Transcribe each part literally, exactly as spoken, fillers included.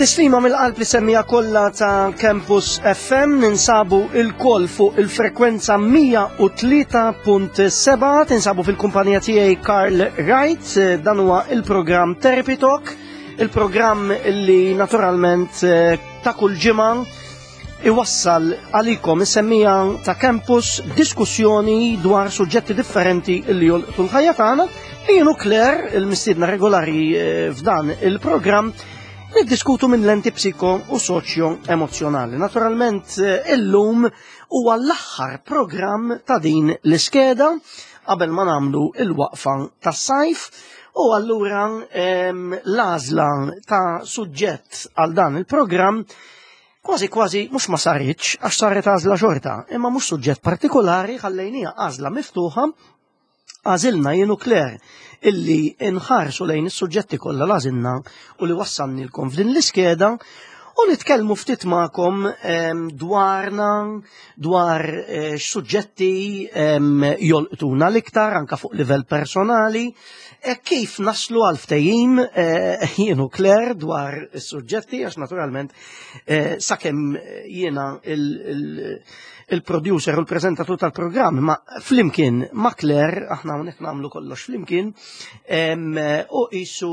Tislima mill-qalb li semmija kollha ta' Campus F M ninsabu il-koll fuq il-frekwenza mija u tlieta punt seba' tinsabu fil-kumpanija tiegħi Carl Wright, dan huwa il-programm Therapy Talk, il-programm li naturalment ta' kull ġimgħa iwassal għalikom is-semmija ta' Campus diskussjoni dwar suġġetti differenti li jolqtu l-ħajja tagħna. Jienu Claire, il-mistiedna regolari f'dan il-programm, niddiskutu minn lenti psiko u soċjo-emozjonali. Naturalment, illum huwa l-aħħar programm ta' din l-iskeda qabel ma nagħmlu il-waqfa tas-sajf u allura l-għażla ta' suġġett għal dan il-programm kważi kważi mhux ma saritx għax saret għażla xorta, imma mhux suġġett partikolari ħallejnija għażla miftuħa. Għażilna jienu Claire illi inħarsu lejn is-suġġetti kollha l-għażilna u li wassannilkom f'din l-iskeda u nitkellmu ftit magħkom dwarna dwar x'suġġetti jolqtuna l-iktar anke fuq livell personali, kif naslu għal ftehim jienu Claire dwar is-suġġetti għax naturalment sakemm jiena il- il-producer u l-prezentatur tal-programm, ma flimkien ma Claire, aħna hawnhekk nagħmlu kollox flimkien, u qisu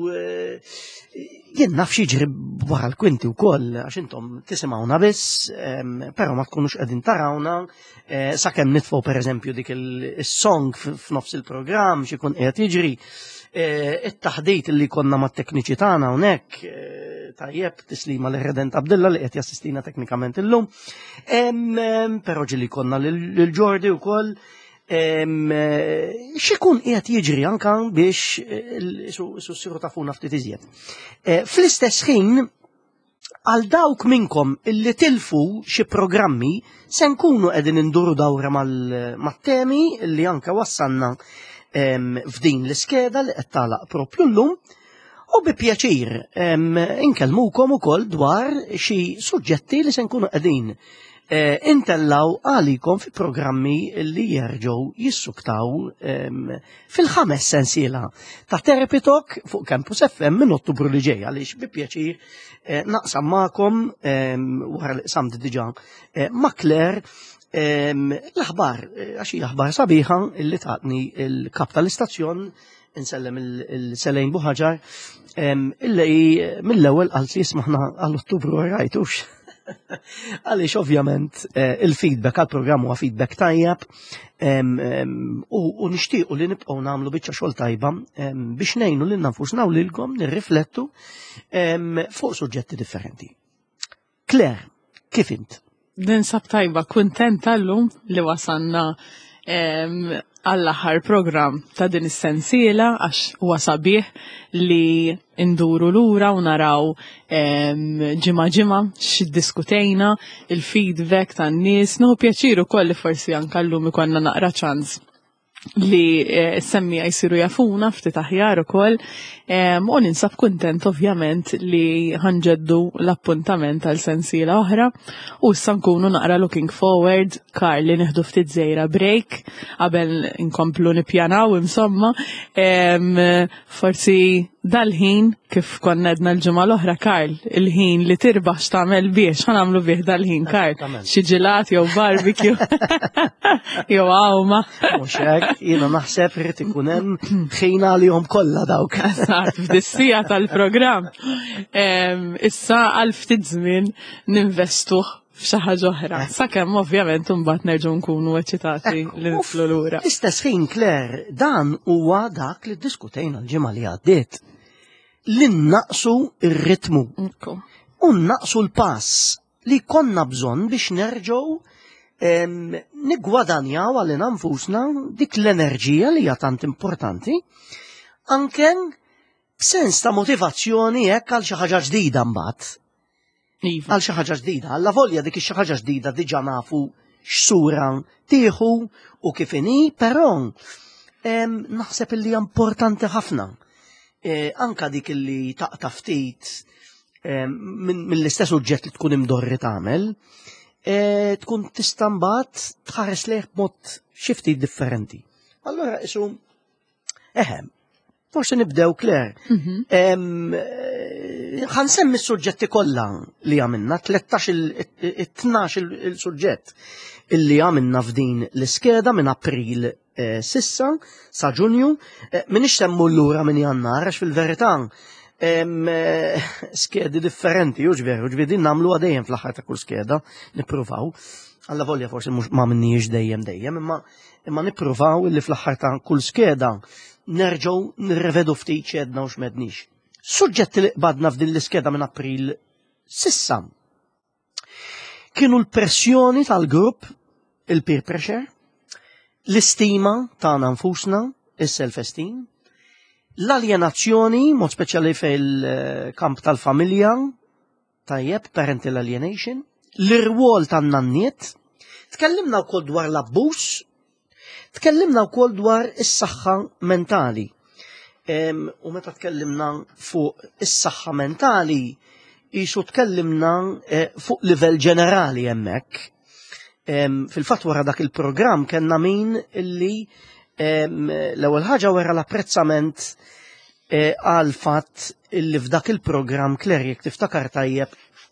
jien naf x'jiġri wara l-kwinti wkoll għax intom tisimgħuna biss, però ma tkunux qegħdin tarawna, sakemm nitfgħu pereżempju dik is-song f'nofs il-programm x'ikun qiegħed jiġri, it-taħdejt li konna mat-tekniċi tagħna hawnhekk tajjeb tislima l-Redent Abdilla li qed jassistina teknikament illum. Però ġili konna lil-Jordi wkoll x'ikun qiegħed jiġri anke biex issiru tafuna ftit iżjed. Fl-istess ħin għal dawk minnkom illi tilfu xi programmi se nkunu qegħdin induru dawra mat-temi li anke wassalna f'din l-iskeda li qed tagħlaq proprju llum. U bi pjaċir inkellmukom ukoll dwar xi suġġetti li se nkunu qegħdin intellaw għalikom fi programmi li jerġgħu jissuktaw fil-ħames sensiela ta' Therapy Talk fuq Campus F M minn Ottubru li ġej għaliex bi pjaċir naqsam magħkom wara li qsamt diġà ma' Claire l-aħbar għax hija aħbar sabiħa illi tatni l-kap tal-istazzjon insellem il-Selejn Buħaġar, illi mill-ewwel qalt li jismaħna għall-Ottubru rajtux. Għaliex ovvjament il-feedback għall-programm huwa feedback tajjeb u nixtiequ li nibqgħu nagħmlu biċċa xogħol tajba biex ngħinu lil nfusna u lilkom nirriflettu fuq suġġetti differenti. Claire, kif int? Ninsab tajba, kuntenta llum li wasanna għall-aħħar programm ta' din is-sensiela għax huwa sabiħ li nduru lura u naraw ġimgħa ġimgħa x'iddiskutejna, il-feedback tan-nies, nieħu pjaċir ukoll li forsi anke llum ikollna naqra ċans li semmija jsiru jafuna ftit aħjar ukoll u ninsab kuntent ovvjament li ħanġeddu l-appuntament għal sensiela oħra u issa nkunu naqra looking forward Carl li nieħdu ftit żejra break qabel inkomplu nippjanaw insomma forsi dal-ħin kif konna edna l-ġimgħa l-oħra Carl, il-ħin li tirbaħ x'tagħmel biex ħanamlu bih dal-ħin Carl. Xi ġilat jew barbecue jew għawma. Mhux hekk, jiena naħseb irid ikun hemm ħin għalihom kollha dawk. Eżatt, f'dissija tal-programm. Issa għal ftit żmien ninvestuh f'xi ħaġa oħra. Sakemm ovvjament imbagħad nerġgħu nkunu eċitati li nitlu lura. Istess ħin Claire, dan huwa dak li ddiskutejna l-ġimgħa li għaddiet. Li naqsu ir-ritmu u naqsu l-pass li konna bżonn biex nerġgħu niggwadanjaw għalina nfusna dik l-enerġija li hija tant importanti anke b'sens ta' motivazzjoni hekk għal xi ħaġa ġdida mbagħad. Għal xi ħaġa ġdida, alla volja dik xi ħaġa ġdida diġà nafu x'sura tieħu u kif inhi, però naħseb illi hija importanti ħafna. Anka dik illi taqta' ftit mill-istess suġġett li tkun imdorri tagħmel, tkun tista' mbagħad tħares lejh b'mod xi ftit differenti. Allura isu eħe, forsi nibdew Claire. ħansemmi s-suġġetti kollha li għamilna, tlettax il-tnax il-suġġett illi għamilna f'din l-iskeda minn April sissa sa Ġunju, minix semmu l-lura minn Jannar, għax fil-verità skedi differenti, uġveru, ġviri namlu għadejjem fl-aħħar ta' kull skeda, nippruvaw. Alla volja forsi ma minniex dejjem dejjem, imma imma nippruvaw illi fl-aħħar ta' kull skeda nerġgħu nirrevedu ftit xedna u x'medniex. Suġġetti li qbadna f'din l-iskeda minn April sissa kienu l-pressjoni tal-grupp, il-peer pressure, l-istima tagħna nfusna, is-self-esteem, l-alienazzjoni, mod speċjali fil-kamp tal-familja, tajjeb, parental alienation, l-irwol tan-nanniet, tkellimna wkoll dwar l-abbuż, tkellimna wkoll dwar is-saħħa mentali. U meta tkellimna fuq is-saħħa mentali, qisu tkellimna fuq livell ġenerali hemmhekk. Fil-fatt wara dak il-programm kellna min illi l-ewwel ħaġa wara l-apprezzament għal fatt illi f'dak il-programm Claire jekk tiftakar tajjeb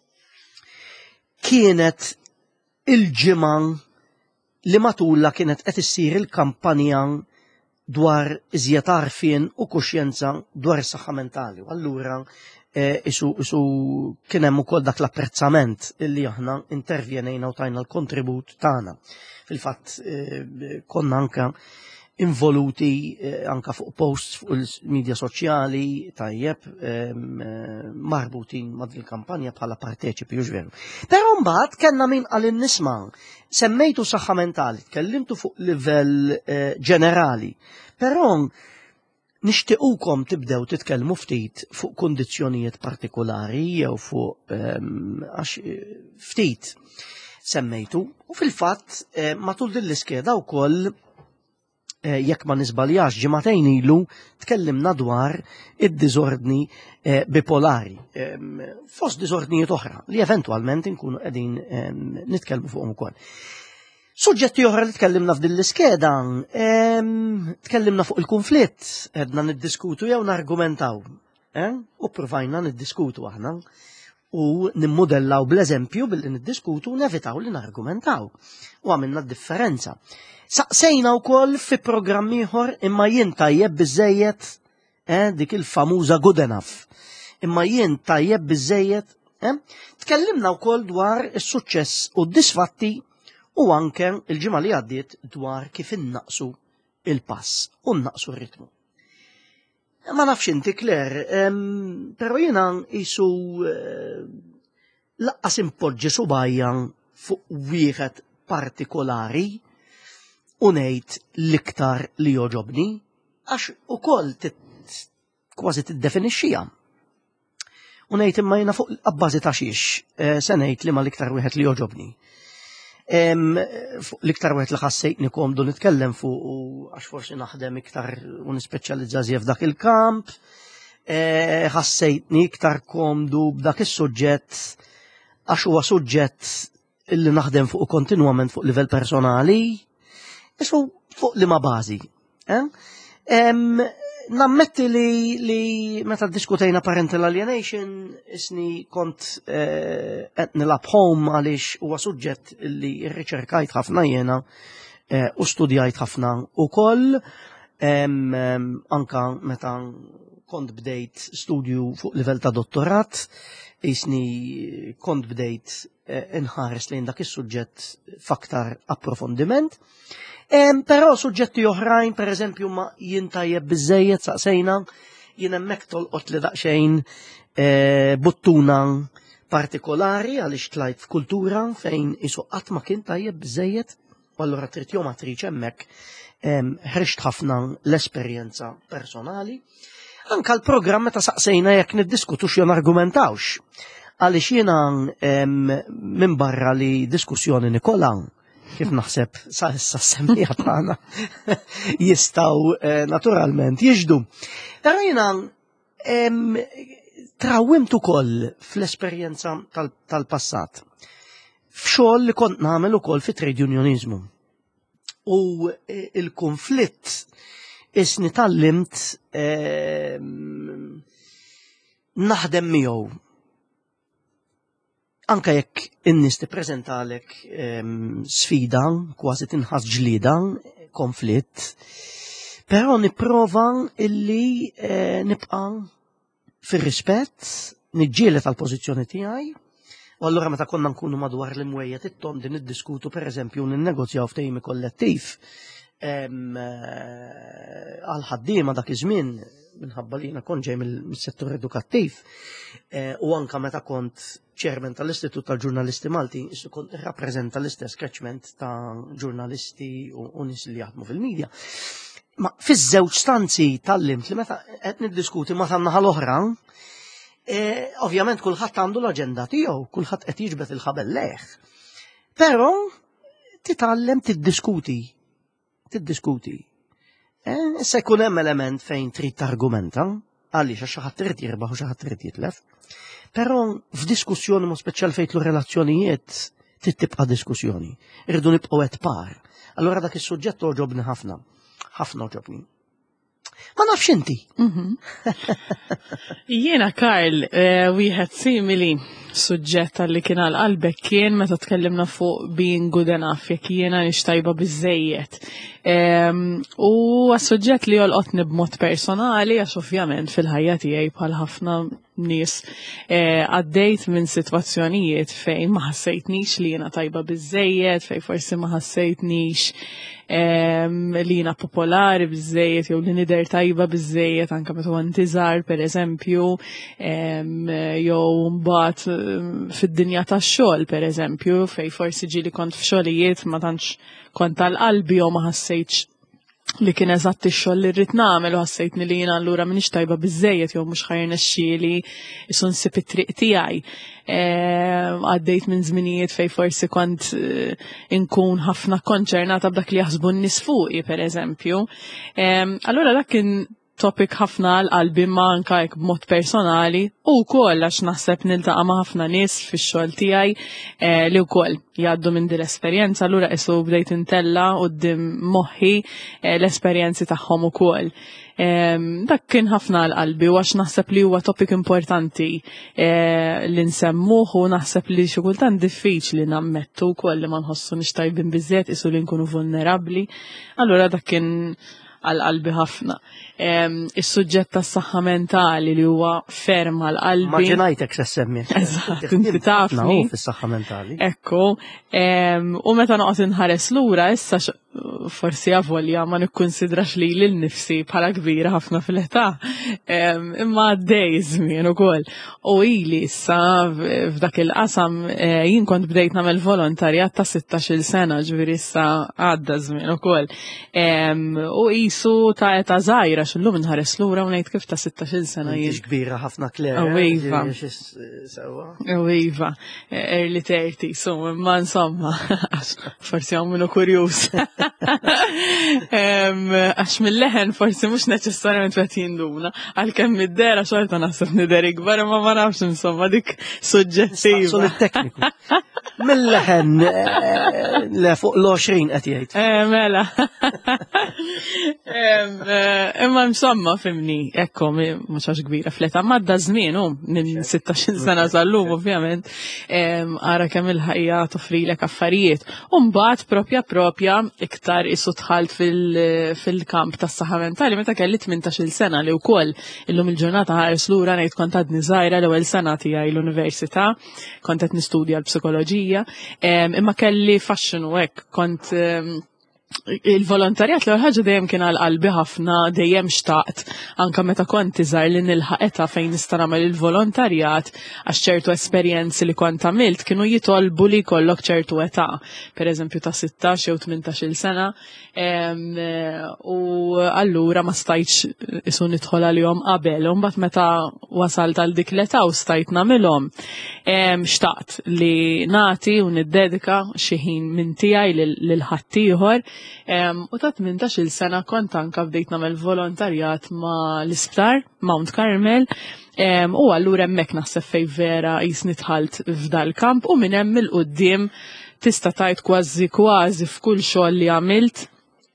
kienet il-ġimgħa li matula kienet qed issir il-kampanja dwar iżjed għarfien u kuxjenza dwar is-saħħa mentali. Allura isu isu kien hemm ukoll dak l-apprezzament illi aħna intervjenejna u tajna l-kontribut tagħna. Fil-fatt konna anke involuti anke fuq posts fuq il-medja soċjali tajjeb marbutin ma' din il-kampanja bħala parteċipi uġveru. Però mbagħad kellna min qal nisma' semmejtu saħħa mentali, tkellimtu fuq livell ġenerali, però nixtiequkom tibdew titkellmu ftit fuq kundizzjonijiet partikolari jew fuq għax ftit semmejtu u fil-fatt matul din l-iskeda wkoll jekk ma nisbaljax ġimagħtejn ilu tkellimna dwar id-diżordni bipolari fost diżordnijiet oħra li eventwalment inkunu qegħdin nitkellmu fuqhom ukoll. Suġġetti oħra li tkellimna f'din l-iskeda, tkellimna fuq il-konflitt, edna niddiskutu jew nargumentaw, u provajna niddiskutu aħna u nimmodellaw bl-eżempju billi niddiskutu u nevitaw li nargumentaw. U għamilna differenza. Saqsejna wkoll fi programm ieħor imma jien tajjeb biżejjed dik il-famuża good enough. Imma jien tajjeb biżejjed, tkellimna wkoll dwar is-suċċess u d-disfatti u anke il-ġimgħa li għaddiet dwar kif innaqsu il-pass u nnaqsu r-ritmu. Ma nafx inti Claire, però jiena qisu laqqas impoġġi subajja fuq wieħed partikolari u ngħid l-iktar li joġobni għax ukoll kważi tiddefinixxiha. U ngħid imma jiena fuq abbażi ta' xiex se ngħid li ma l-iktar wieħed li joġobni. L-iktar wieħed li ħassejtni komdu nitkellem fuq u għax forsi naħdem iktar u nispeċjalizza f'dak il-kamp, ħassejtni iktar komdu b'dak is-suġġett għax huwa suġġett illi naħdem fuq kontinwament fuq livell personali, isu fuq liema bażi. Nammetti li li meta ddiskutejna parental alienation isni kont qed nilab home għaliex huwa suġġett li rriċerkajt ħafna jiena u studjajt ħafna ukoll anka meta kont bdejt studju fuq livell ta' dottorat isni kont bdejt inħares lejn dak is-suġġett f'aktar approfondiment. Però suġġetti oħrajn, per eżempju, ma jien tajjeb biżejjed saqsejna, jien hemmhekk tolqot li daqsxejn buttuna partikolari għaliex tlajt f'kultura fejn isu qatt ma kien tajjeb biżejjed, u allura trid jew ma tridx hemmhekk ħrixt ħafna l-esperjenza personali. Anka l-programm meta saqsejna jekk niddiskutux jew nargumentawx. Għaliex jiena minn barra li diskussjoni Nikola kif naħseb sa issa semmija tagħna jistgħu naturalment jiġdu. Però jiena trawwimt ukoll fl-esperjenza tal-passat. F'xogħol li kont nagħmel ukoll fi trade unionizmu. U il-konflitt isni tallimt naħdem miegħu. Anke jekk in-nies tippreżentalek sfida, kważi tinħass ġlieda, konflitt, però nipprova illi nibqa' fir-rispett, niġġieled għall-pożizzjoni tiegħi, u allura meta konna nkunu madwar l-imwejjed it-tondi niddiskutu pereżempju ninnegozjaw ftehim kollettiv għal ħaddiema dak iż-żmien minħabba li jiena kont ġej mis-settur edukattiv u anke meta kont chairman tal-Istitut tal-Ġurnalisti Malti, issa kont irrappreżenta l-istess catchment ta' ġurnalisti u nies li jaħdmu fil-medja. Ma fiż-żewġ stanzi tal-limt li meta qed niddiskuti ma tan-naħa l-oħra, ovvjament kulħadd għandu l-aġenda tiegħu, kulħadd qed jiġbed il-ħabel leħ. Però titgħallem tiddiskuti, tiddiskuti. Issa jkun hemm element fejn trid targumenta, għaliex għax xi ħadd irid jirbaħ u xi ħadd irid jitlef. Però f'diskussjoni mhux speċjal fejn tlu relazzjonijiet trid tibqa' diskussjoni. Irridu nibqgħu qed par. Allura dak is-suġġett oġobni ħafna. Ħafna oġobni. Ma nafx inti. Jiena Karl, wieħed simili suġġett li kien għal qalbek kien meta tkellimna fuq being good enough, jekk jiena nix tajba biżejjed. U għas-suġġett li jolqotni b'mod personali, għax ovvjament fil-ħajja tiegħi bħal ħafna nies għaddejt minn sitwazzjonijiet fejn ma ħassejtnix li jiena tajba biżejjed, fejn forsi ma ħassejtnix li jiena popolari biżejjed jew li nidher tajba biżejjed anke meta għandi żgħar pereżempju, jew mbagħad fid-dinja tax-xogħol pereżempju fejn forsi ġieli kont f'xogħlijiet ma tantx kont tal-qalbi jew ma ħassejtx li kien eżatt ix-xogħol li rrid nagħmel u ħassejtni li jiena allura m'iniex tajba biżejjed jew mhux ħajrnexxieli isu nsib it-triq tiegħi. Għaddejt minn żminijiet fejn forsi kont inkun ħafna konċernata b'dak li jaħsbu n-nies fuqi pereżempju. Allura dak kien topic ħafna għal-qalbi ma anke hekk b'mod personali u wkoll għax naħseb niltaqa' ma' ħafna nies fix-xogħol tiegħi li wkoll jgħaddu minn din l-esperjenza, allura qisu bdejt intella quddiem moħħi l-esperjenzi tagħhom ukoll. Dak kien ħafna għal-qalbi u għax naħseb li huwa topic importanti li nsemmuh u naħseb li xi kultant diffiċli nammettu wkoll li ma nħossu nix tajbin biżżejjed isu li nkunu vulnerabbli. Allura dak kien għal-qalbi ħafna. Is-suġġett tas-saħħa mentali li huwa ferm għal-qalbi. Ma ġenajtek se semmi. Eżatt, inti tafni. Fis-saħħa mentali. Ekku, u meta noqgħod inħares lura issa forsi avolja ma nikkunsidrax li l-nifsi bħala kbira ħafna fil-età. Imma għaddej żmien ukoll. U ili issa f'dak il-qasam jien kont bdejt nagħmel volontarjat ta' sittax-il sena, ġifieri issa għadda żmien ukoll. U qisu ta' età żgħira x'illum inħares lura u ngħid kif ta' sittax-il sena jien. Kbira ħafna Klera. Iva. Iva. Early thirties, so imma insomma, forsi hawn minnu kurjuż. Għax mill-leħen forsi mhux neċessarjament qed jinduna, għalkemm mid-dera xorta naħseb nidher ikbar imma ma nafx insomma dik suġġettiva. Sol it-tekniku. Mill-leħen le fuq l-għoxrin qed jgħid. Mela. Imma insomma fimni, ekku mhux għax kbira fl-età madda żmien hu minn sittax-il sena żallum ovvjament ara kemm il-ħajja toffrilek affarijiet. U mbagħad propja propja iktar isu tħalt fil-kamp tas-saħħa mentali meta kelli tmintax-il sena li wkoll illum il-ġurnata ħares lura ngħid kont għadni żgħira l-ewwel sena tiegħi l-università, kont qed nistudja l-psikoloġija, imma kelli faxxinu hekk kont il-volontarjat li ħaġa dejjem kien għal qalbi ħafna, dejjem xtaqt anke meta kont iżgħar li nilħaq età fejn nista' nagħmel il-volontarjat għax ċertu esperjenzi li kont għamilt kienu jitolbu li jkollok ċertu età, pereżempju ta' sittax jew tmintax-il sena, u allura ma stajtx isu nidħol għalihom qabel, u mbagħad meta wasalt għal dik l-età u stajt nagħmilhom. Xtaqt li nagħti u niddedika xi ħin minn tiegħi lil ħaddieħor. U ta' tmintax-il sena kont anke bdejt nagħmel volontarjat ma' l-isptar Mount Carmel, u allura hemmhekk naħseb fejn vera qisni dħalt f'dal kamp u minn hemm il-qudiem tista' tgħid kważi kważi f'kull xogħol li għamilt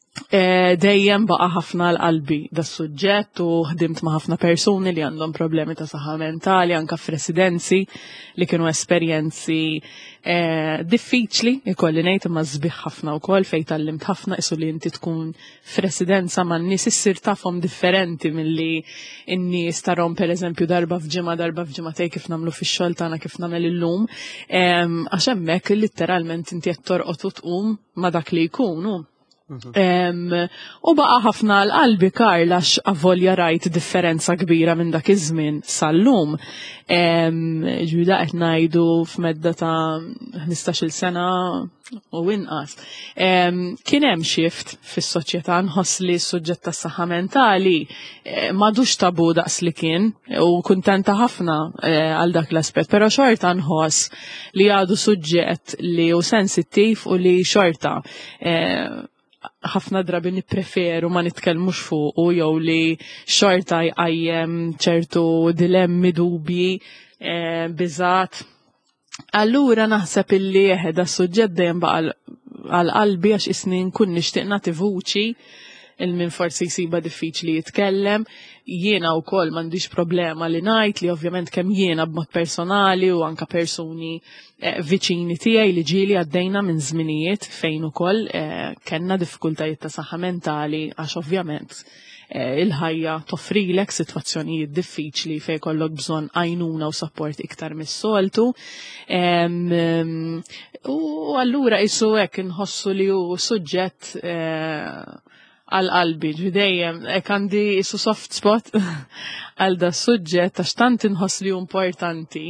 Eh, dejjem baqa ħafna l-qalbi da suġġett u ħdimt ma' ħafna persuni li għandhom problemi ta' saħħa mentali, anka f'residenzi li kienu esperjenzi eh, diffiċli, ikolli ngħid imma żbieħ ħafna wkoll fejn tallimt ħafna isu li inti tkun f'residenza man nies issir tafhom differenti milli n-nies tarhom pereżempju darba f'ġimgħa darba f'ġimgħatej kif nagħmlu fix-xogħol tagħna kif nagħmel illum. Għax hemmhekk litteralment inti qed torqod u tqum ma' dak li jkunu. Um, u baqa ħafna l-qalbi Karla x'avolja rajt differenza kbira minn dak iż-żmien sal-lum. Um, ġbida qed ngħidu f'medda ta' ħmistax-il sena u inqas. Um, kien hemm shift fis-soċjetà nħoss li s-suġġett tas-saħħa mentali eh, m'għadux tabu daqs li kien u kuntenta ħafna eh, għal dak l-aspett, però xorta nħoss li għadu suġġett li hu sensittiv u li xorta eh, ħafna drabi nippreferu ma nitkellmux fuqu jew li xorta jqajjem ċertu dilemmi dubji eh, biżgħat. Allura naħseb illi eħeda s-suġġett dejjem baqa' għal-qalbi għax isni nkun nixtieq nagħti vuċi il-min forsi jsiba diffiċli jitkellem. Jiena wkoll m'għandix problema li ngħid li ovvjament kemm jiena b'mod personali u anke persuni eh, viċini tiegħi li ġieli għaddejna minn żminijiet fejn ukoll eh, kellna diffikultajiet ta' saħħa mentali għax ovvjament eh, il-ħajja toffrilek sitwazzjonijiet diffiċli fejn kollok bżonn għajnuna u support iktar mis-soltu. Um, um, u allura isu hekk inħossu li hu suġġett eh, għal-qalbi, ġvidejjem, ek għandi isu soft spot għal da suġġett għax tant inħoss li importanti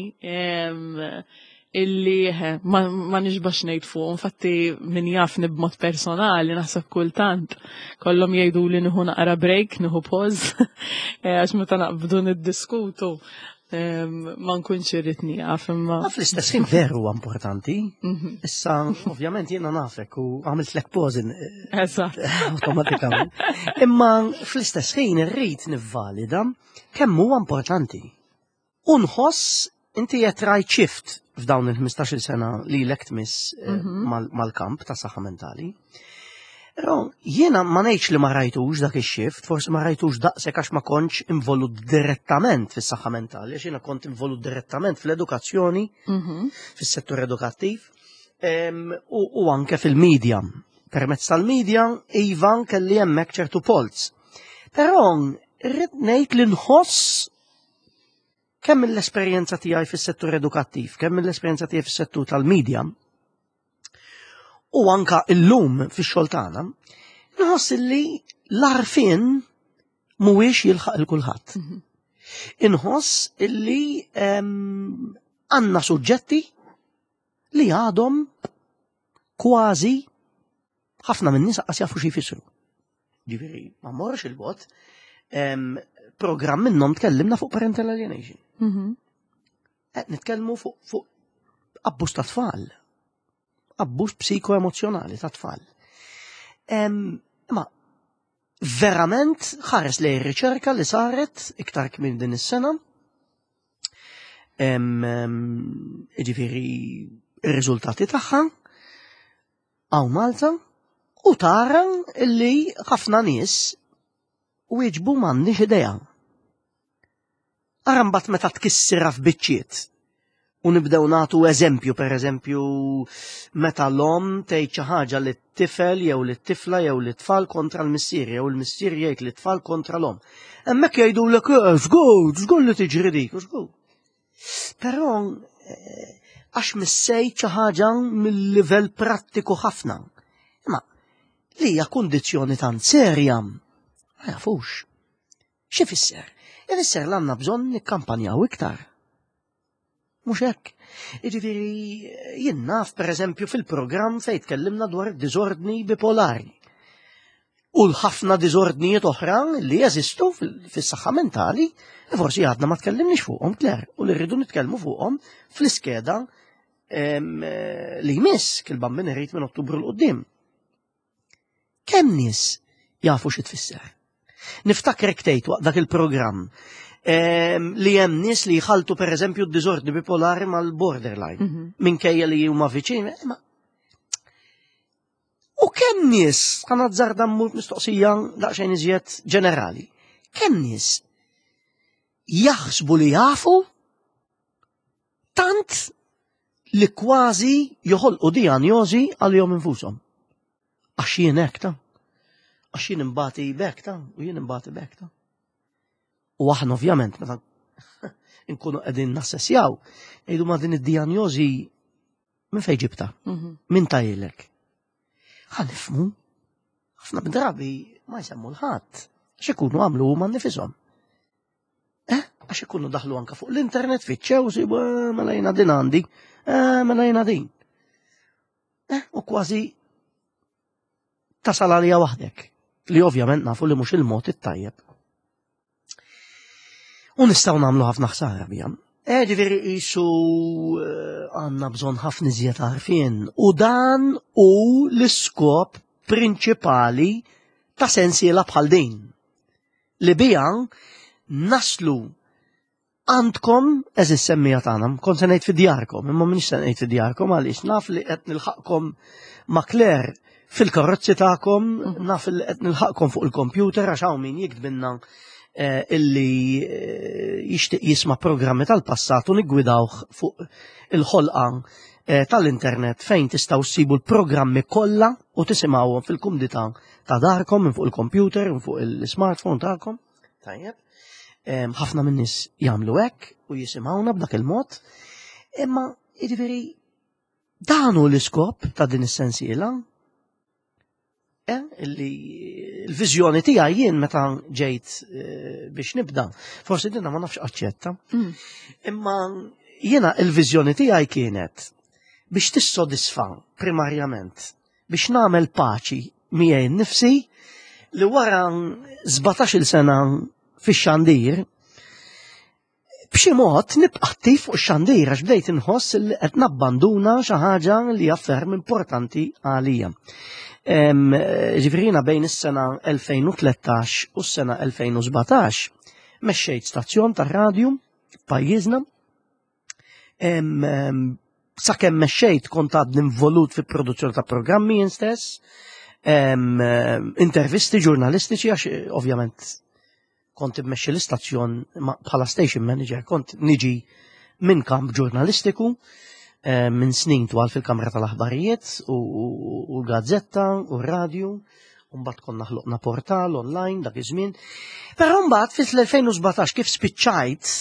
illi ma, ma nixbax ngħid fuq, infatti min jafni b'mod personali naħseb kultant kollhom jgħidu li nieħu naqra break, nieħu pause għax meta naqbdu niddiskutu ma nkunx irrid nieqaf imma. Fl-istess ħin veru importanti. Issa ovvjament jiena nafek u għamilt lek pause awtomatikament. Imma fl-istess ħin irrid nivvalida kemm huwa importanti. U nħoss inti qed rajt shift f'dawn il-ħmistax-il sena li lek tmiss mal-kamp ta' saħħa mentali. Però jiena ma ngħidx li ma rajtux dak ix-shift, forsi ma rajtux daqshekk għax ma kontx involut direttament fis-saħħa mentali, għax jiena kont involut direttament fl-edukazzjoni, fis-settur edukattiv, u, u anke fil-medja. Permezz tal-medja iva kelli hemmhekk ċertu polz. Però rrid ngħid li nħoss kemm l-esperjenza tiegħi fis-settur edukattiv, kemm l-esperjenza tiegħi fis-settur tal-medja, u anka illum fix-xogħol tagħna, nħoss li l-arfin mhuwiex jilħaq il kulħadd. Inħoss illi għandna suġġetti li għadhom kważi ħafna minn nies qas jafu xi jfissru. Ġifieri ma mmorx il-bot, programm minnhom tkellimna fuq parental alienation. Qed nitkellmu fuq fuq abbuż ta' tfal. Abbuż psikoemozjonali ta' tfal. Ma verament ħares lej riċerka li saret iktar kmin din is-sena. Ġifieri ir-riżultati tagħha hawn Malta u tara li ħafna nies wieġbu m'għandniex idea. Ara mbagħad meta tkissirha f'biċċiet u nibdew nagħtu eżempju, pereżempju meta l-om tgħid xi ħaġa lit-tifel jew lit-tifla jew lit-tfal kontra l-missier jew il-missier jgħid lit-tfal kontra l-om. Hemmhekk jgħidulek żgur, żgur li tiġri dik, żgur. Però għax missejt xi ħaġa mill-livell prattiku ħafna. Imma li hija kundizzjoni tant serja ma jafux. Xi fisser? Ifisser li għandna bżonn nikkampanjaw iktar. Mhux hekk. Jiġifieri jien naf pereżempju fil-programm fejn tkellimna dwar id-diżordni bipolari. U l-ħafna diżordnijiet oħra li jeżistu fis-saħħa mentali, forsi għadna ma tkellimniex fuqhom kler u li rridu nitkellmu fuqhom fl-iskeda li jmiss kil-bambin irid minn Ottubru l-qudiem. Kemm nies jafu xi tfisser? Niftakrek tgħid waqt dak il-programm li hemm nies li jħaltu pereżempju d-diżordni bipolari mal-borderline minkejja li huma viċin. U kemm nies ħanazzar dammu mistoqsija daqsxejn iżjed ġenerali. Kemm nies jaħsbu li jafu tant li kważi joħolqu dijanjosi għalihom infushom. Għax jien hekk ta' għax jien imbagħti b'hekk ta' u jien imbagħti b'hekk ta'. U aħna ovvjament meta nkunu qegħdin nassessjaw, ngħidu ma' din id-dijanjosi minn fejn ġibta? Min tajlek? Ħanifhmu ħafna drabi ma jsemmu l-ħadd għax ikunu għamlu huma nnifishom. Eh, għax ikunu daħlu anke fuq l-internet fiċċew sibu mela jiena din għandi, mela jiena din. Eh, u kważi tasal għalija waħdek, li ovvjament nafu li mhux il-mod it-tajjeb. U nistgħu nagħmlu ħafna ħsara biha. Eh, ġifieri qisu għandna bżonn ħafna iżjed għarfien u dan hu l-iskop prinċipali ta' sensiela bħal din. Li biha naslu għandkom eżis semmija tagħna, kont se ngħid fid-djarkom, imma m'iniex se ngħid fid-djarkom għaliex naf li qed nilħaqkom ma' Kler fil-karozzi tagħkom, naf li qed nilħaqkom fuq il-kompjuter għax hawn min jikdbilna illi jixtieq jisma' programmi tal-passat u niggwidawh fuq il-ħolqa tal-internet fejn tistgħu ssibu l-programmi kollha u tisimgħuhom fil-kumdità ta' darkom minn fuq il-kompjuter u fuq il-smartphone tagħkom. Tajjeb. Ħafna min nies jagħmlu hekk u jisimgħuna b'dak il-mod. Imma jiġifieri dan hu l-iskop ta' din is-sensiela. Illi l-viżjoni tiegħi jien meta ġejt biex nibda, forsi dinha ma nafx aċċetta. Imma jiena l-viżjoni tiegħi kienet biex tissodisfa primarjament biex nagħmel paċi miegħi nnifsi li wara żbatax-il sena fix-xandir b'xi mod nibqa' attiv fuq ix-xandir għax bdejt inħoss li qed nabbanduna xi ħaġa li hija ferm importanti għalija. Ġifirina bejn is-sena elfejn u tlettax u s-sena elfejn u sbatax mexxejt stazzjon tar-radju f'pajjiżna. Sakemm mexxejt kont għadni involut fil-produzzjoni ta' programmi jien stess, intervisti ġurnalistiċi għax ovvjament kont immexxi l-istazzjon bħala station manager, kont niġi minn kamp ġurnalistiku minn snin twal fil-Kamra tal-Aħbarijiet u l-Gazzetta u r-radju, u mbagħad konna ħloqna portal online dak iż-żmien. Però mbagħad fil-elfejn u sbatax kif spiċċajt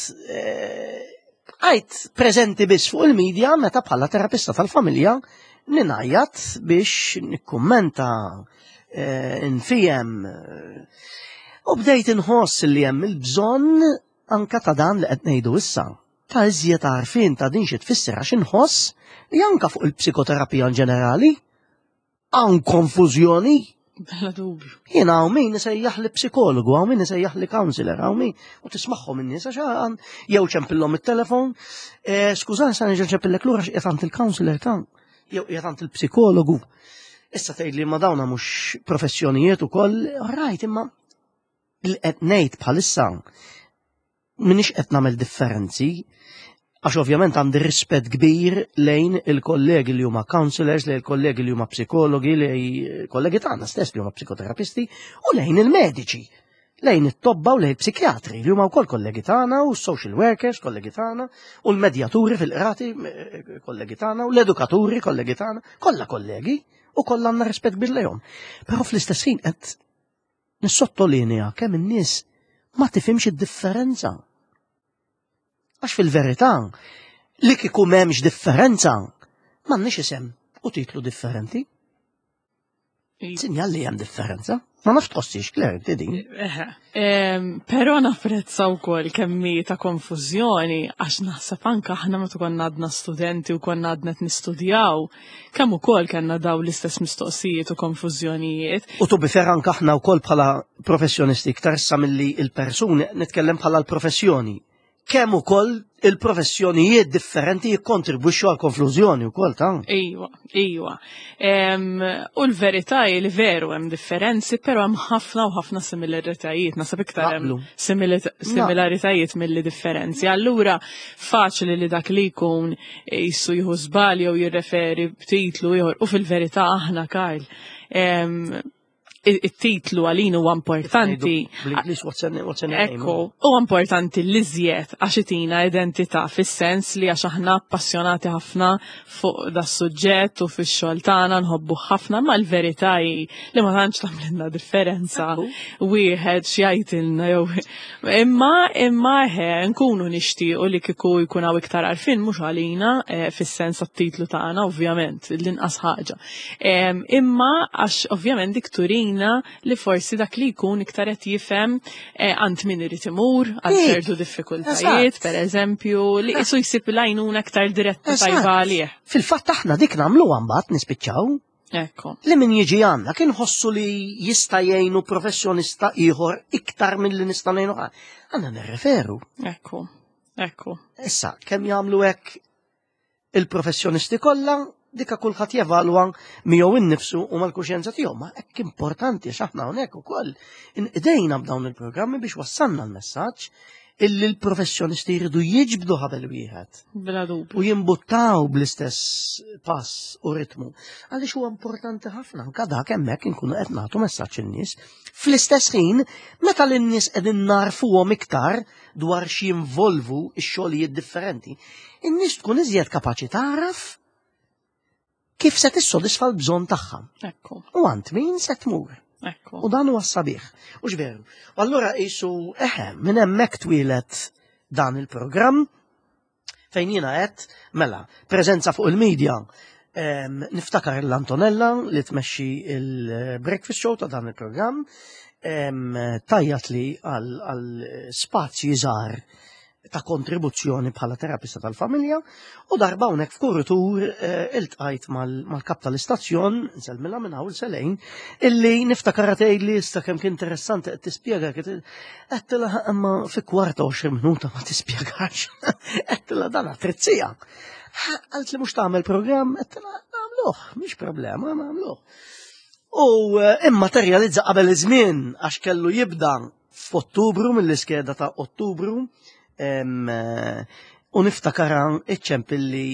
għajt preżenti biss fuq il-medja meta bħala terapista tal-familja ninajjat biex nikkummenta, nfihem. U bdejt inħoss li hemm il-bżonn anke ta' dan li qed ngħidu issa. Ta' iżjed għarfien ta' din xi tfisser għax inħoss li anke fuq il-psikoterapija ġenerali hawn konfużjoni. Bella dubju. Jiena hawn min isejjaħ li psikologu, hawn min isejjaħ li counselor, hawn min u tismagħhom in-nies għax jew ċempillhom it-telefon, skużani sa nerġa' nċempillek lura x'qiegħed għand il-counselor tan, jew qiegħed għand il-psikologu. Issa tgħidli ma dawna mhux professjonijiet ukoll, rajt imma li qed ngħid bħalissa minix qed nagħmel differenzi, għax ovvjament għandi rispett kbir lejn il-kollegi li huma counselors, lejn il-kollegi li huma psikologi, lejn kollegi tagħna stess li huma psikoterapisti u lejn il-mediċi, lejn it-tobba u lejn il-psikjatri li huma wkoll kollegi tagħna u s-social workers kollegi tagħna u l-medjaturi fil-qrati kollegi tagħna u l-edukaturi kollegi tagħna, kollha kollegi u kollha għandna rispett kbir lejhom. Però fl-istess ħin qed nissottolinja kemm in-nies ma tifhimx id-differenza. Għax fil-verità, li kieku m'hemmx differenza, m'għandniex isem u titlu differenti. Sinjal li hemm differenza. Ma nafx tħossix, Kler, din. Però napprezza wkoll kemmi ta' konfużjoni għax naħseb anke aħna meta konna għadna studenti u konna għadna qed nistudjaw, kemm ukoll kellna daw l-istess mistoqsijiet u konfużjonijiet. U tu bifer anke aħna wkoll bħala professjonisti iktar issa milli l-persuni nitkellem bħala l-professjoni. kemm ukoll il-professjonijiet differenti jikkontribwixxu għal konflużjoni wkoll ta' Iwa, iwa. U l-verità li veru hemm differenzi, però hemm ħafna u ħafna similaritajiet, nasab iktar hemm similaritajiet milli differenzi. Allura faċli li dak li jkun jissu jieħu żbal jew jirreferi b'titlu ieħor u fil-verità aħna Karl. it-titlu għalin huwa importanti. Ekku, huwa importanti li żjed għax itina identità fis-sens li għax aħna appassjonati ħafna fuq da suġġett u fix-xogħol tagħna nħobbu ħafna, ma l-verità hi li ma tantx tagħmilna differenza wieħed x'jgħidilna jew imma imma eħe nkunu nixtiequ li kieku jkun hawn iktar għarfien mhux għalina fis-sens tat-titlu tagħna ovvjament l-inqas ħaġa. Imma għax ovvjament dik turina li forsi dak li jkun iktar qed jifhem għand min irid imur għal ċertu diffikultajiet, pereżempju, li qisu jsib l-għajnuna iktar diretta tajba għalih. Fil-fatt aħna dik nagħmluha mbagħad nispiċċaw. Ekku. Li min jiġi għandna kien ħossu li jista' jgħinu professjonista ieħor iktar milli nista' ngħinu għandna nirreferu. Ekku, ekku. Issa, kemm jagħmlu hekk il-professjonisti kollha, dika kulħadd jevalwa miegħu innifsu u mal-kuxjenza tiegħu, ma hekk importanti għax aħna hawnhekk ukoll inqdejna b'dawn il-programmi biex wassalna l-messaġġ illi l-professjonisti jridu jiġbdu ħabel wieħed. Bla dubju. U jimbuttaw bl-istess pass u ritmu. Għaliex huwa importanti ħafna anke dak hemmhekk inkunu qed nagħtu messaġġ in-nies. Fl-istess ħin, meta l-nies qegħdin narfuhom iktar dwar x'jinvolvu x-xogħlijiet differenti, in-nies tkun iżjed kapaċi taraf kif se tissodisfa l-bżonn tagħha. Ekku. U għand min se tmur. Ekku. U dan huwa sabiħ, u x'veru. U allura qisu eħe minn hemmhekk twilet dan il-programm fejn jiena qed mela preżenza fuq il-medja niftakar l-Antonella li tmexxi il-breakfast show ta' dan il-programm tajjat li għal spazji żgħar ta' kontribuzzjoni bħala terapista tal-familja u darba hawnhekk f'kuritur iltqajt mal-kap tal-istazzjon nsellmilha minn hawn selejn illi niftakar tgħidli issa kemm kien interessanti qed tispjega qed tilha imma fi kwarta għoxrin minuta ma tispjegax. Qed tilha dan trizzija. Qalt li mhux tagħmel programm qed tilha nagħmluh, mhix problema nagħmluh. U immaterjalizza qabel iż-żmien għax kellu jibda f'Ottubru mill-iskeda ta' Ottubru. U niftakara iċċempilli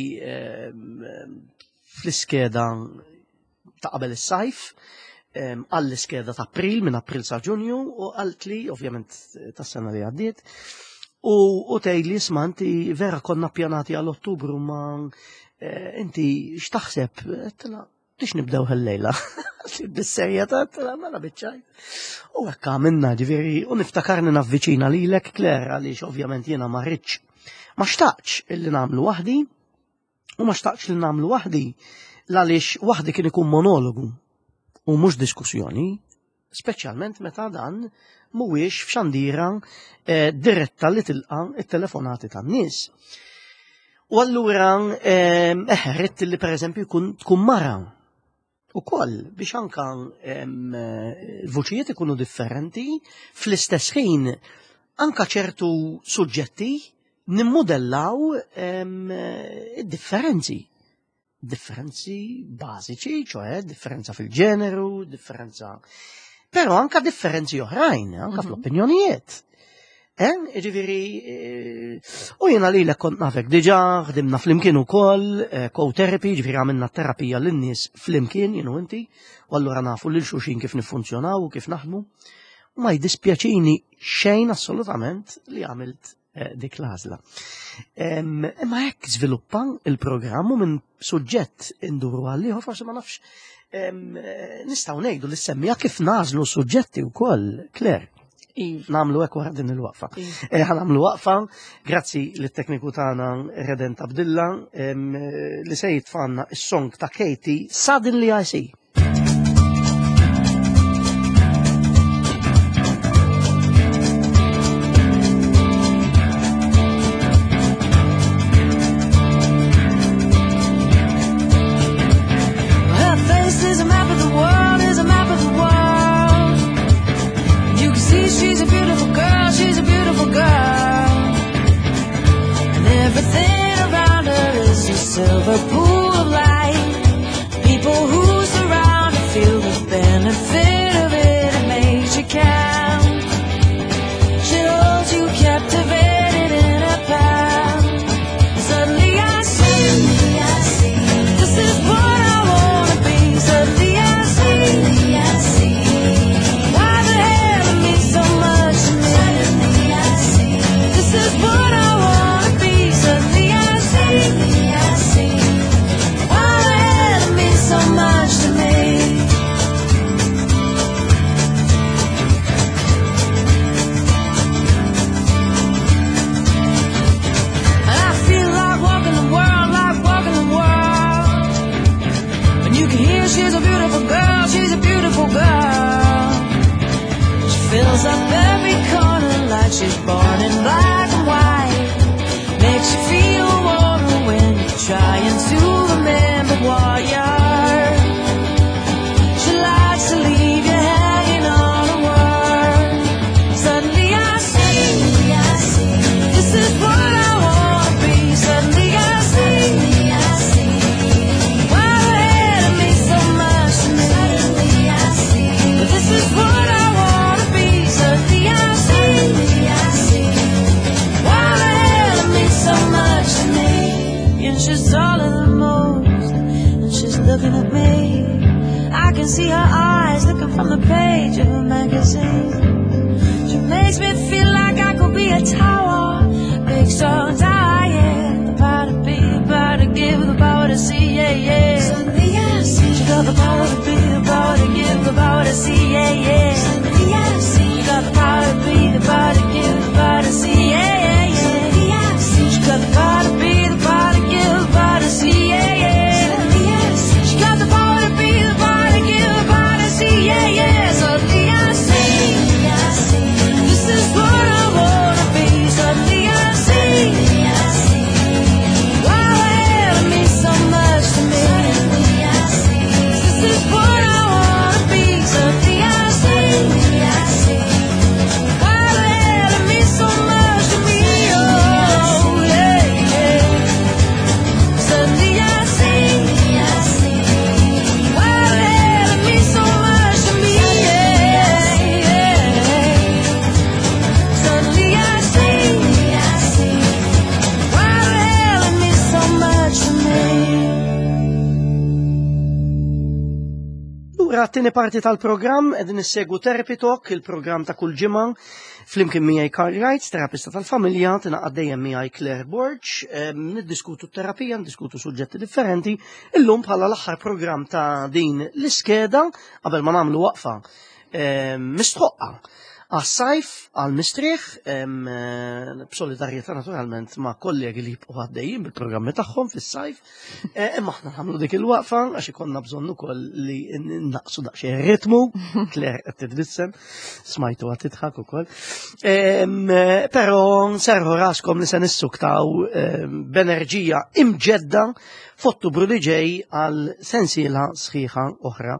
fl-iskeda ta' qabel is-sajf, għall-iskeda ta' April, minn April sa' Ġunju, u għalt li, ovvjament, tas-sena li għaddiet, u tgħidli isma' inti vera konna ppjanati għall-Ottubru ma inti x'taħseb? Tix nibdew ħallejla. Bis-serjetà tela mela biċċaj. U hekk għamilna ġifieri u niftakarni navviċina lilek Claire għaliex ovvjament jiena ma rridx ma xtaqx illi nagħmlu waħdi u ma xtaqx li nagħmlu waħdi għaliex waħdi kien ikun monologu u mhux diskussjoni, speċjalment meta dan mhuwiex f'xandira diretta li tilqa' it-telefonati tan-nies. U allura eħret li pereżempju tkun mara u koll biex anka l-voċijiet ikunu differenti, fl-istess ħin anka ċertu suġġetti nimmodellaw differenzi. Differenzi bażiċi, ċoħe differenza fil-ġeneru, differenza. Però anka differenzi oħrajn, anka fl-opinjonijiet. Ġiviri, u jena li l kont nafek diġa, ħdimna fl-imkien u koll, co-therapy, ġiviri għamilna terapija l-nis fl-imkien, jenu inti, u allura nafu li l-xuxin kif nifunzjonaw u kif naħdmu, u ma jdispjaċini xejn assolutament li għamilt dik l-għazla. Imma hekk żviluppa il-programmu minn suġġett induru għalli, u forse ma nafx, nistaw ngħidu li semmija kif nażlu suġġetti u koll, Claire. Namlu hekk wara din il-waqfa. Ħa namlu waqfa, grazzi lit-tekniku tagħna Reden Abdilla li se jitfanna s-song ta' Katie Suddenly I See. Her face is a map of the world, is a map of the world. She's a beautiful girl, she's a beautiful girl. she's born in black and white. Makes you feel warmer when you're trying to remember what you're. She likes to leave you hanging on a word. Suddenly I see, this is what I wanna be. Suddenly I see, wow, it means so much to me. This is what I wanna be. Suddenly I see, wow, it means so much to me. And she's taller than most, and she's looking at me. I can see her eyes looking from the page of a magazine. She makes me feel like I could be a tower, big strong tower, yeah. The power to be, the power to give, the power to see, yeah, yeah. Suddenly I see, she got the power to be, the power to give, the power to see, yeah, yeah. Suddenly I see, she got the power to be, the power to give, the power to see, yeah, yeah, yeah. Suddenly I see, she got the power to be, the power to give, the power to see, yeah, yeah. Suddenly I see, she got the power to be, the power to give, the power to see, yeah, yeah. Suddenly I see, this is what I wanna be. Suddenly I see, wow, it means so much to me. This is what I wanna be. Suddenly I see, wow, it means so much to me. Oh, yeah, yeah. Suddenly I see, wow, it means so much to me. Yeah, yeah. Suddenly I see, wow, it means so much to me. Ura t-tieni parti tal-programm qegħdin nissegwu Therapy Talk, il-programm ta' kull ġimgħa flimkien miegħi Carl Wright, terapista tal-familja, tingħaqad dejjem miegħi Claire Borg, niddiskutu t-terapija, niddiskutu suġġetti differenti. Illum bħala l-aħħar programm ta' din l-iskeda qabel ma nagħmlu waqfa mistħoqqa għas-sajf, għal-mistrieħ, b'solidarjetà naturalment ma' kollegi li jibqgħu għaddejjin bil-programmi tagħhom fis-sajf. Imma aħna nagħmlu dik il-waqfa għax ikollna bżonn ukoll li naqsu daqsxejn ir-ritmu. Claire qed titbissem, smajtu qed tidħak ukoll. Però nserħu raskom li se nissuktaw b'enerġija imġedda f'Ottubru li ġej għal sensiela sħiħa oħra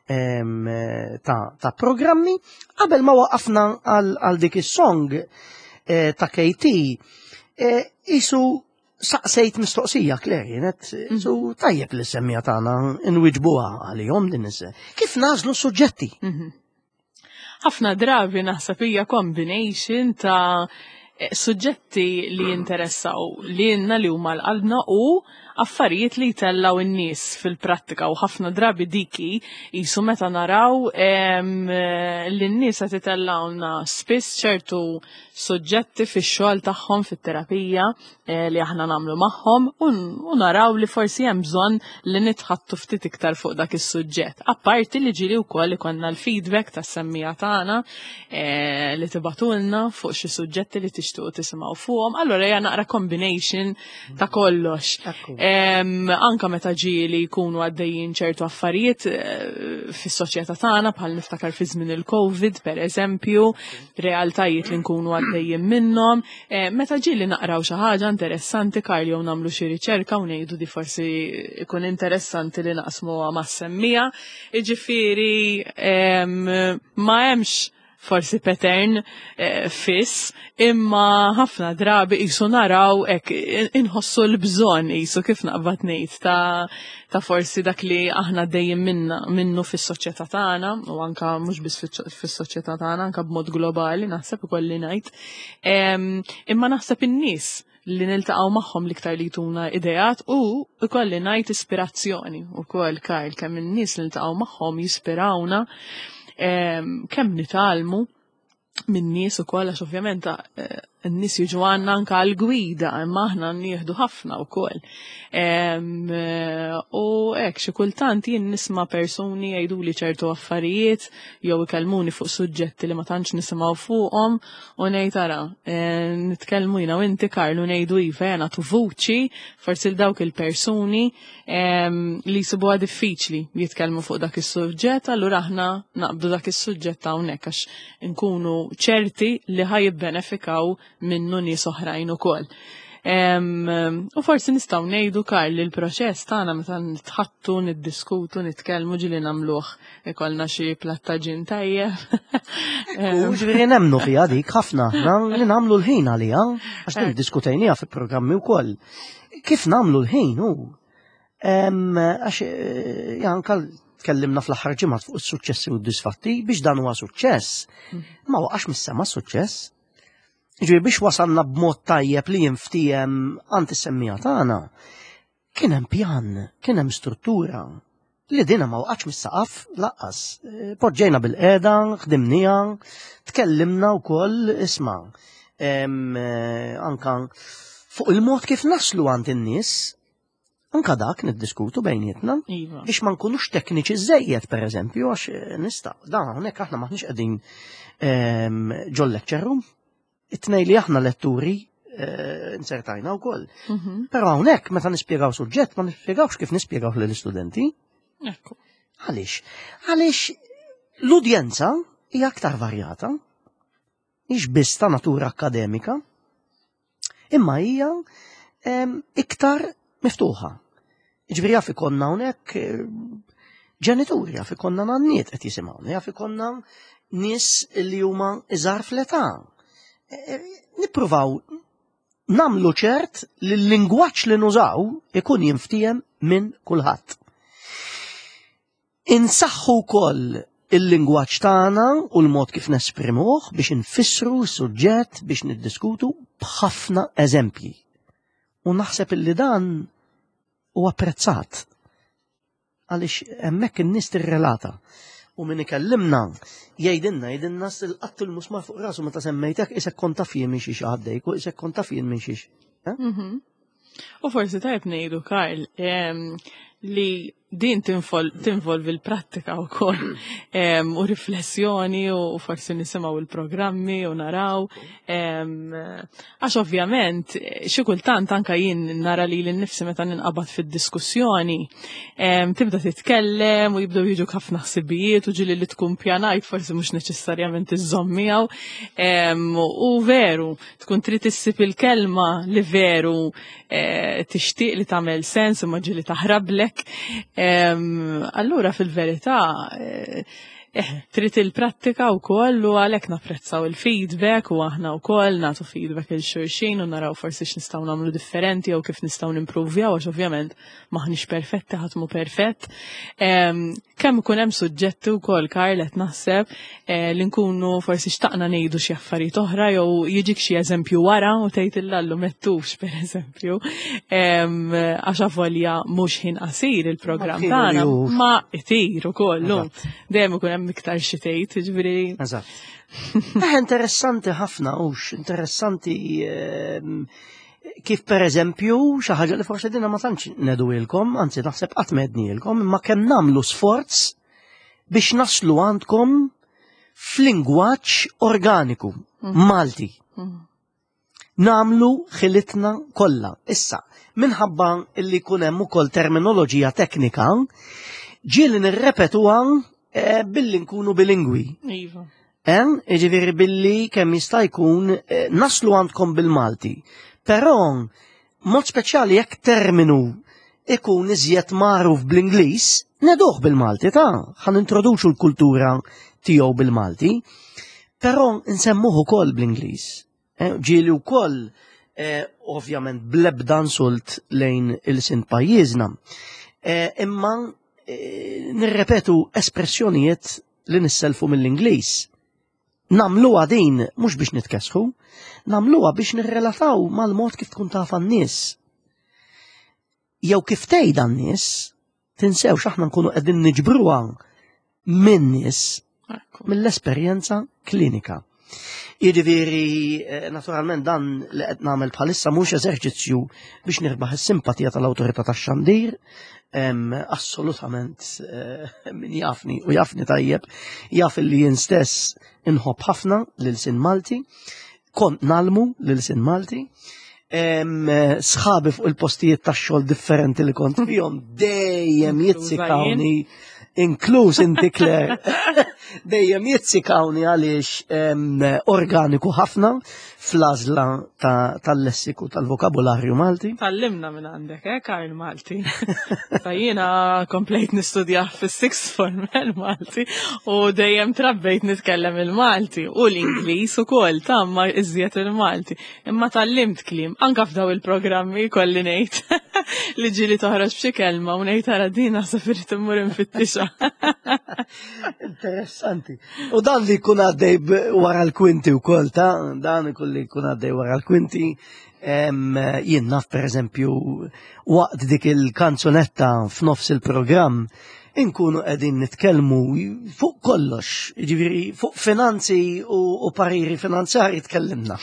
ta' programmi. Qabel ma waqafna għal dik is-song ta' K T, isu saqsejt mistoqsija, Claire, jenet, isu tajjeb li semmija tagħna inwiġbuha għalihom din is. Kif nażlu suġġetti? Ħafna drabi naħseb hija combination ta' suġġetti li jinteressaw li jenna li huma l-qalbna u affarijiet li jtellaw in-nies fil-prattika u ħafna drabi diki jisu meta naraw li n-nies qed itellawna spiss ċertu suġġetti fix-xogħol tagħhom fit-terapija li aħna nagħmlu magħhom u naraw li forsi hemm bżonn li nitħattu ftit iktar fuq dak is-suġġett. Apparti li ġieli wkoll ikollna l-feedback tas-semmija tagħna li tibatulna fuq xi suġġetti li tixtiequ tisimgħu fuqhom. Allura hija naqra combination ta' kollox. Anka meta ġieli jkunu għaddejjin ċertu affarijiet fis-soċjetà tagħna bħal niftakar fi żmien il-COVID pereżempju, realtajiet li nkunu għaddejjin minnhom, meta ġieli naqraw xi ħaġa interessanti Karl jew nagħmlu xi riċerka u ngħidu di forsi ikun interessanti li naqsmuha mas-semmija, jiġifieri ma hemmx forsi pattern fiss, imma ħafna drabi qisu naraw hekk inħossu l-bżonn qisu kif naqbad ngħid ta' ta' forsi dak li aħna dejjem minnu fis-soċjetà tagħna u anke mhux biss fis-soċjetà tagħna anke b'mod globali naħseb ikolli ngħid. Imma naħseb in-nies li niltaqgħu magħhom l-iktar li jtuna ideat u ikolli ngħid ispirazzjoni wkoll Karl kemm in-nies li niltaqgħu magħhom jispirawna kemm nitalmu minn nies ukoll għax ovvjament n-nies jiġu għandna anke għall-gwida, imma aħna nieħdu ħafna wkoll. Em, eh, U hekk xi kultant jien nisma' persuni jgħiduli ċertu affarijiet jew ikellmuni fuq suġġetti li ma tantx nisimgħu fuqhom u ngħid ara, eh, nitkellmu jiena u inti Karl u ngħidu iva jena tu vuċi forsi l dawk il-persuni em, li jsibuha diffiċli jitkellmu fuq dak is-suġġett, allura aħna naqbdu dak is-suġġett hawnhekk għax inkunu ċerti li ħajibbenefikaw minnu nies oħrajn ukoll. Um, u forsi nistgħu ngħidu Karl li l-proċess tagħna meta nitħattu, niddiskutu, nitkellmu ġieli nagħmluh ikollna xi plattaġin tajjeb. U ġifieri nemmnu fiha dik ħafna aħna li nagħmlu l-ħin għaliha għax niddiskutejniha fil-programmi wkoll. Kif nagħmlu l-ħin hu? Em, Għax eh, anke tkellimna fl-aħħar ġimgħat fuq is-suċċessi u d-disfatti biex dan huwa suċċess. Ma waqax mis-sema suċċess. Ġifieri biex wasalna b'mod tajjeb li jinftiem għand is-semmija tagħna. Kien hemm pjan, kien hemm struttura. Li dina ma waqgħx mis-saqaf laqqas. Eh, Poġġejna bil-qiegħda, ħdimniha, tkellimna wkoll isma' em, eh, anka fuq il-mod kif naslu għand in-nies. Anka dak niddiskutu bejnietna Iva. biex ma nkunux tekniċi żejjed pereżempju għax eh, nista' dan hawnhekk aħna maħniex qegħdin em, ġol lecture room. It-tnej li aħna letturi eh, insertajna wkoll. Mhm. Però hawnhekk meta nispjegaw suġġett ma nispjegawx kif nispjegaw lill-istudenti. Ekku. Għaliex? Għaliex l-udjenza hija aktar varjata, mhix biss ta' natura akkademika, imma hija em, iktar miftuħa. Ġifieri jaf ikonna hawnhekk eh, ġenituri, jaf ikonna nanniet qed jisimgħuna, jaf ikonna nies li huma iżgħar fl-età. Eh, Nippruvaw namlu ċert li l-lingwaġġ li nużaw ikun jinftiem minn kulħadd. Insaħħu wkoll il-lingwaġġ tagħna u l-mod kif nesprimuh biex infissru s-suġġett biex niddiskutu b'ħafna eżempji. U naħseb illi dan huwa apprezzat għaliex hemmhekk in-nies tirrelata. U min ikellimna jgħidilna jgħidilna qatt il-musmar fuq rasu meta semmejtek isek kont taf jien minn xi ħaddejk u isek kont taf jien minn xi. Mhm. U forsi tajb ngħidu Karl em, li din tinvol- tinvolvi l-prattika wkoll em, u riflessjoni u forsi nisimgħu il-programmi u naraw. em, Għax ovvjament xi kultant anke jien nara li l-nifsi meta ninqabad fid-diskussjoni em, tibda titkellem u jibdew jiġu ħafna ħsibijiet u ġieli li tkun pjanajt forsi mhux neċessarjament iżomm miegħu. Em, U veru, tkun trid issib il-kelma li veru eh, tixtieq li tagħmel sens u ma ġieli taħrablek. Em, Allura fil-verità eh, eh, trid il-prattika wkoll u għalhekk napprezzaw il-feedback u aħna wkoll nagħtu feedback il xulxin u naraw forsi x'nistgħu nagħmlu differenti jew kif nistgħu nimprovjaw għax ovvjament maħniex perfetti ħadd mhu perfett. Em, Kemm ikun hemm suġġetti wkoll Karl qed naħseb eh, li nkunu forsi xtaqna ngħidu xi affarijiet oħra jew jiġik xi eżempju wara u tgħid illallu mettux pereżempju. Em, Għax avolja mhux ħin qasir il-programm Ma tagħna kienu ju- ma itir ukoll hu. Eżatt. Dejjem ikun hemm iktar xi tgħid, jiġifieri Eżatt. Eh, interessanti ħafna ux, interessanti ehm, kif per eżempju xi ħaġa li forsi dinha ma tantx nedu ilkom, anzi naħseb qatt medni ilkom, imma kemm nagħmlu sforz biex naslu għandkom f'lingwaġġ organiku, Malti. Namlu ħilitna kollha. Issa, minħabba illi jkun hemm ukoll terminoloġija teknika, ġieli nirrepetuha eh, billi nkunu bilingwi. iva. En, iġifieri billi kemm jista' jkun eh, naslu għandkom bil-Malti. Però mod speċjali jekk terminu ikun iżjed magħruf bl-Ingliż, neduh bil-Malti ta' ħan introduċu l-kultura tiegħu bil-Malti, però nsemmuh ukoll bl-Ingliż. Eh, Ġieli wkoll eh, ovvjament bl-ebda insult lejn il-sint pajjiżna. Eh, imma eh, nirrepetu espressjonijiet li nisselfu mill-Ingliż. Namluha din mhux biex nitkesħu, namluha biex nirrelataw mal-mod kif tkun taf għan-nies. Jew kif tgħid għan-nies, tinsewx aħna nkunu qegħdin niġbruha min-nies Ekku. mill-esperjenza klinika. Jiġifieri naturalment dan li qed nagħmel bħalissa mhux eżerċizzju biex nirbaħ is-simpatija tal-awtorità tax-xandir, assolutament min jafni u jafni tajjeb, jaf li jien stess inħobb ħafna lil-sin Malti, kont nalmu lil-sin Malti, sħabi fuq il-postijiet tax-xogħol differenti li kont fihom dejjem jitsikawni, inkluż inti Claire, dejjem jitsikawni għaliex organiku ħafna fl-għażla tal-lessiku tal-vokabularju Malti. Tallimna minn għandek, eh, Karl Malti. Ta' jiena komplejt nistudja fis-sixth form Malti u dejjem trabbejt nitkellem il-Malti u l-Ingliż ukoll tamma iżjed il-Malti. Imma tallimt kliem anke f'daw il-programmi kolli ngħid li ġieli toħroġ b'xi kelma u ngħid ara din naħseb irid immur infittixa. Interessanti. U dan li jkun għaddej wara l-kwinti wkoll ta' dan ikun li jkun għaddej wara l-kwinti, jien naf pereżempju waqt dik il-kanzunetta f'nofs il-programm inkunu qegħdin nitkellmu fuq kollox, jiġifieri fuq finanzi u pariri finanzjarji tkellimna.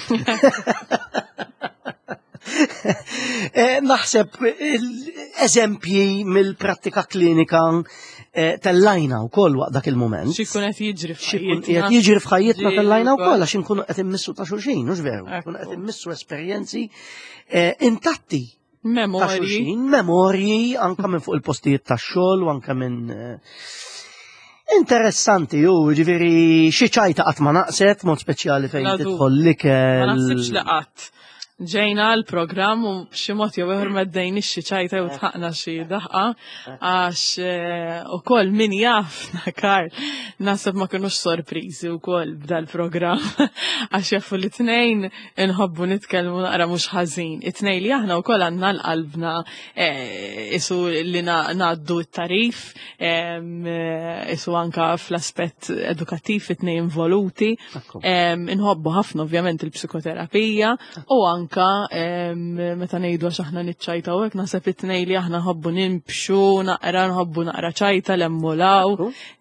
Naħseb eżempji mill-prattika klinika tellajna wkoll waqt dak il-mument. X'ikun qed jiġri f'ħajjitna. Qed jiġri f'ħajjitna tellajna wkoll għax inkunu qed immissu ta' xulxin, mhux veru. Nkunu qed immissu esperjenzi intatti. Memorji. Memorji anke minn fuq il-postijiet tax-xogħol u anke minn interessanti hu, ġifieri xi ċajta qatt ma naqset mod speċjali fejn tidħol l-ikel. Ma naħsibx li qatt. Ġejna l-programm u b'xi mod jew ieħor meddejn ix-xi ċajta u tħaqna xi daħqa għax ukoll min jafna Karl naħseb ma kinux sorpriżi wkoll b'dal-programm għax jafu li tnejn inħobbu nitkellmu naqra mhux ħażin. It-tnejn li aħna wkoll għandna l-qalbna isu li ngħaddu t-tarif, isu anke fl-aspett edukattiv it-tnejn involuti. Inħobbu ħafna ovvjament il-psikoterapija u anke meta ngħidu għax aħna niċċajtaw hekk naħseb it-tnejn li aħna nħobbu nimxu naqra nħobbu naqra ċajta l-emmulaw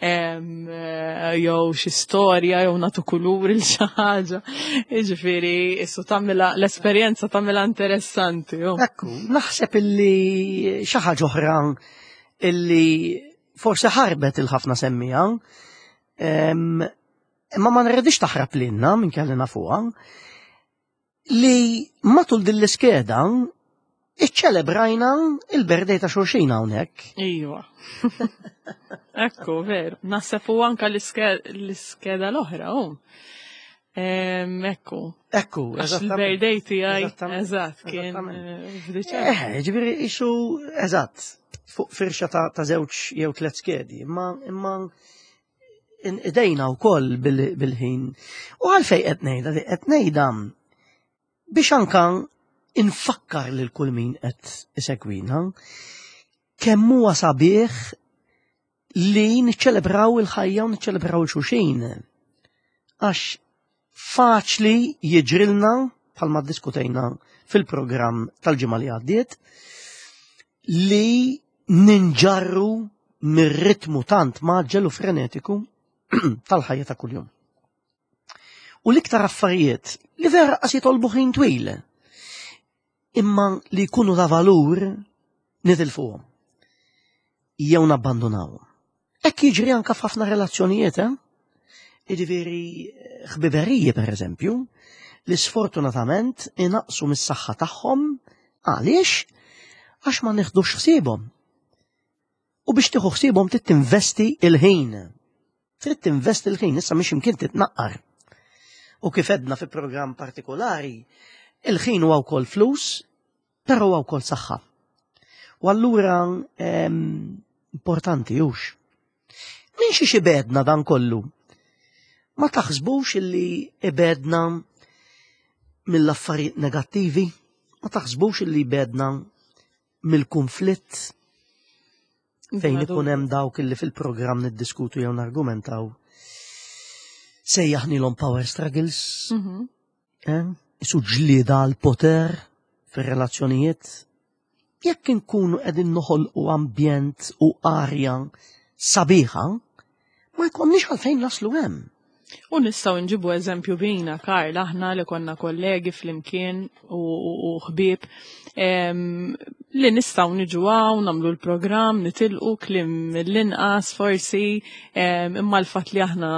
jew xi storja jew nagħtu kulur il xi ħaġa. Jiġifieri issu tagħmilha l-esperjenza tagħmilha interessanti. Ekku, naħseb illi xi ħaġa oħra illi forsi ħarbet il-ħafna semmija imma ma nredix taħrab lilna minn kelli nafuha li matul din l-iskeda iċċelebrajna il-berdej ta' xulxin hawnhekk. Iva. Ekku, veru. Naħseb hu anke l-iskeda l-oħra hu. Ekku. Ekku, għax il-berdej tiegħi eżatt kien f'Diċembru. Eh, ġifieri isu eżatt fuq firxa ta' żewġ jew tliet skedi, imma imma idejna wkoll bil-ħin. U għalfejn qed ngħidha qed ngħidha biex anka infakkar lil kull min qed isegwina kemm huwa sabiħ li niċċelebraw il-ħajja u niċċelebraw il-xulxin. Għax faċli jiġrilna bħalma ddiskutejna fil-programm tal-ġimgħa li għaddiet li ninġarru mir-ritmu tant maġġel u frenetiku tal-ħajja ta' kuljum. U l-iktar affarijiet li vera qas jitolbu ħin twil, imma li jkunu ta' valur nitilfuhom. Jew nabbandunawhom. Hekk jiġri anke f'ħafna relazzjonijiet, eh? Jiġifieri ħbiberiji pereżempju, li sfortunatament inaqsu mis-saħħa tagħhom għaliex għax ma nieħdux ħsiebhom. U biex tieħu ħsiebhom trid tinvesti il-ħin. Trid tinvesti il-ħin, issa mhix imkien titnaqqar. U kif edna fi programm partikolari, il-ħin huwa wkoll flus, però huwa wkoll saħħa. U allura importanti hux. Min xi ibedna dan kollu? Ma taħsbux illi ibedna mill-affarijiet negattivi? Ma taħsbux illi ibedna mill-konflitt? Fejn ikun hemm dawk illi fil-programm niddiskutu jew nargumentaw sejjaħnilhom power struggles, isu ġlieda l-poter fir-relazzjonijiet. Jekk inkunu qegħdin noħolqu ambjent u arja sabiħa, ma jkollniex għalfejn naslu hemm. U nistgħu nġibu eżempju bina, Karl, aħna li konna kollegi fl-imkien u ħbieb li nistgħu niġu għaw, nagħmlu l-programm, nitilqu klim l-inqas forsi, imma l-fatt li aħna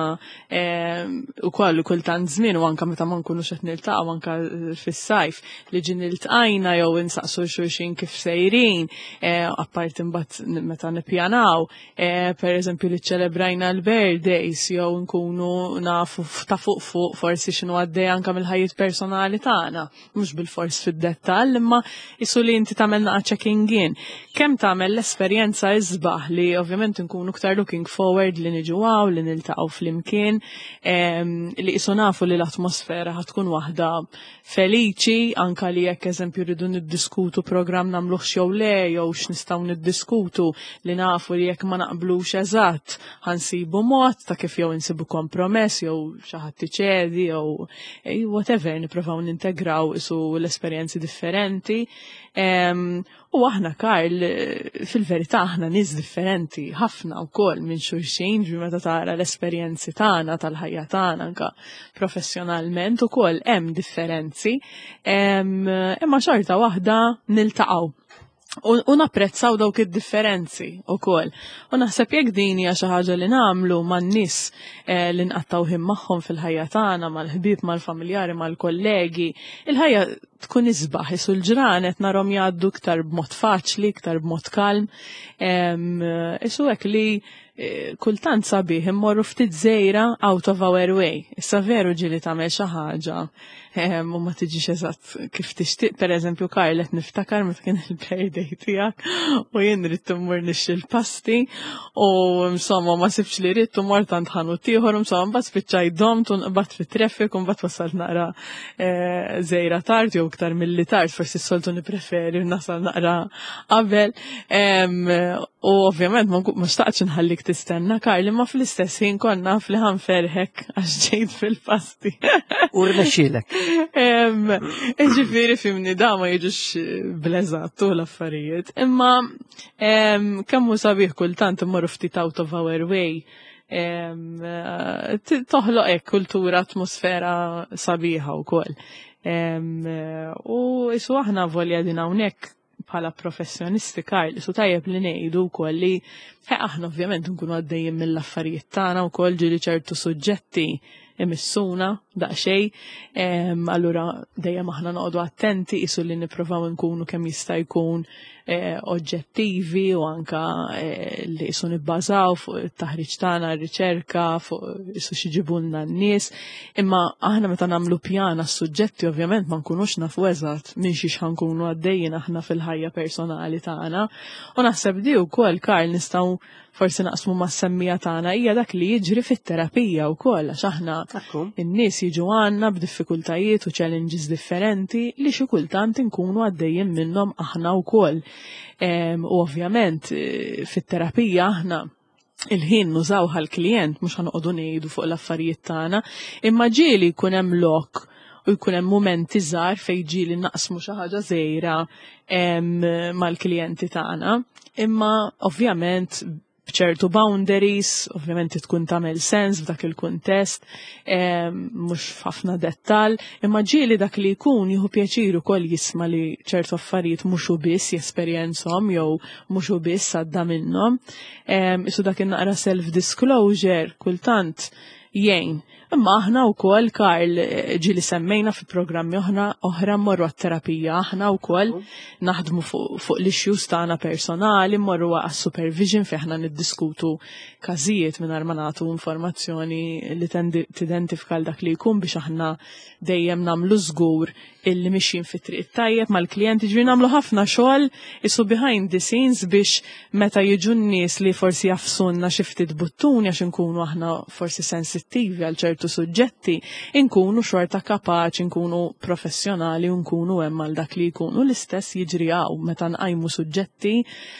ukoll kultant żmien u anke meta ma nkunux qed niltaqgħu anke fis-sajf li ġi niltqajna jew insaqsu xulxin kif sejrin, apparti mbagħad meta nippjanaw, pereżempju li ċċelebrajna l-birthdays jew nkunu nafu ta' fuq fuq forsi x'inhu għaddej anke mill-ħajjiet personali tagħna, mhux bil-fors fid-dettall, imma issu li inti tagħmel naqa' checking in. Kemm tagħmel l-esperjenza iżbaħ li ovvjament nkunu iktar looking forward li niġu għaw, li niltaqgħu flimkien, li qisu nafu li l-atmosfera ħad tkun waħda feliċi anke li jekk eżempju rridu niddiskutu programm nagħmluh jew le jew x'nistgħu niddiskutu li nafu li jekk ma naqblux eżatt ħansibu mod ta' kif jew insibu kompromess jew xi ħadd iċedi jew whatever nippruvaw nintegraw isu l-esperjenzi differenti. Um, u aħna Karl fil-verità aħna nies differenti ħafna wkoll minn xulxin ġi meta tara l-esperjenzi tagħna tal-ħajja tagħna anke professjonalment ukoll hemm differenzi, um, imma xorta waħda niltaqgħu. U napprezzaw dawk id-differenzi ukoll. U naħseb jekk din hija xi ħaġa li nagħmlu man-nies li nqattaw ħin magħhom fil-ħajja tagħna mal-ħbieb, mal-familjari, mal-kollegi, il-ħajja tkun isbaħ isu l-ġran qed narhom jgħaddu iktar b'mod faċli, iktar b'mod kalm. Isu hekk li kultant sabiħ immorru ftit żejra out of our way. Issa veru ġieli tagħmel xi ħaġa u ma tiġix eżatt kif tixtieq. Pereżempju Karl qed niftakar meta kien il-birthday tiegħek u jien rid immur nixxi l-pasti u insomma ma sibx li rid u mort għand ħanut ieħor u insomma mbagħad spiċċajt domt u nqbad fit-traffic u mbagħad wasalt naqra żejra tard jew iktar milli tard, forsi s-soltu nippreferi nasal naqra qabel. U ovvjament ma xtaqx inħallik tistenna Karl, imma fl-istess ħin konna fli ħanferħek għax ġejt fil-pasti. U rnexxielek. Ġifieri fimni da ma jiġux bleżattu l-affarijiet. Imma kemm hu sabiħ kultant immorru ftit out of our way. Toħloq hekk kultura, atmosfera sabiħa wkoll. U isu aħna volja din hawnhekk bħala professjonisti Karl, su tajjeb li ngħidu wkoll li aħna ovvjament nkunu għaddejjin mill-affarijiet tagħna wkoll ġieli ċertu suġġetti imissuna daqsxejn, allura dejjem aħna noqogħdu attenti isu li nippruvaw nkunu kemm jista' jkun oġġettivi u anka li isu nibbażaw fuq it-taħriġ tagħna, r-riċerka, fuq isu xiġibulna n-nies, imma aħna meta nagħmlu pjana s-suġġetti ovvjament ma nkunux nafu eżatt minn xiex ħankunu għaddejjin aħna fil-ħajja personali tagħna. U naħseb di wkoll Karl nistgħu forsi naqsmu ma' semmija tagħna hija dak li jiġri fit-terapija wkoll għax aħna in-nies jiġu għandna b'diffikultajiet u challenges differenti li xi kultant inkunu għaddejjin minnhom aħna wkoll. U ovvjament fit-terapija aħna il-ħin nużaw għall-klijent mhux ħanoqogħdu ngħidu fuq l-affarijiet tagħna, imma ġieli jkun hemm lok u jkun hemm mumenti żgħar fejn ġieli naqsmu xi ħaġa żgħira mal-klijenti tagħna, imma ovvjament b'ċertu boundaries, ovvjament tkun tagħmel sens f'dak il-kuntest, mhux f'ħafna dettall, imma ġieli dak li jkun jieħu pjaċir ukoll jisma' li ċertu affarijiet mhux hu biss jesperjenzhom jew mhux hu biss għadda minnhom. Isu dak in-naqra self-disclosure kultant jgħin. Imma aħna wkoll Karl ġieli semmejna fi programmi oħra oħra mmorru għat-terapija, aħna wkoll naħdmu fuq l-issues tagħna personali, mmorru għas-supervision fejn aħna niddiskutu każijiet mingħajr ma nagħtu informazzjoni li tidentifika dak li jkun biex aħna dejjem nagħmlu żgur illi mixjin fit-triq tajjeb mal-klijenti, ġifieri nagħmlu ħafna xogħol isu behind the scenes biex meta jiġu n-nies li forsi jafsunna xi ftit buttuni għax inkunu aħna forsi sensittivi għal ċertu suġġetti, inkunu xorta kapaċi, inkunu professjonali u nkunu hemm għal dak li jkunu l-istess jiġri hawn meta nqajmu suġġetti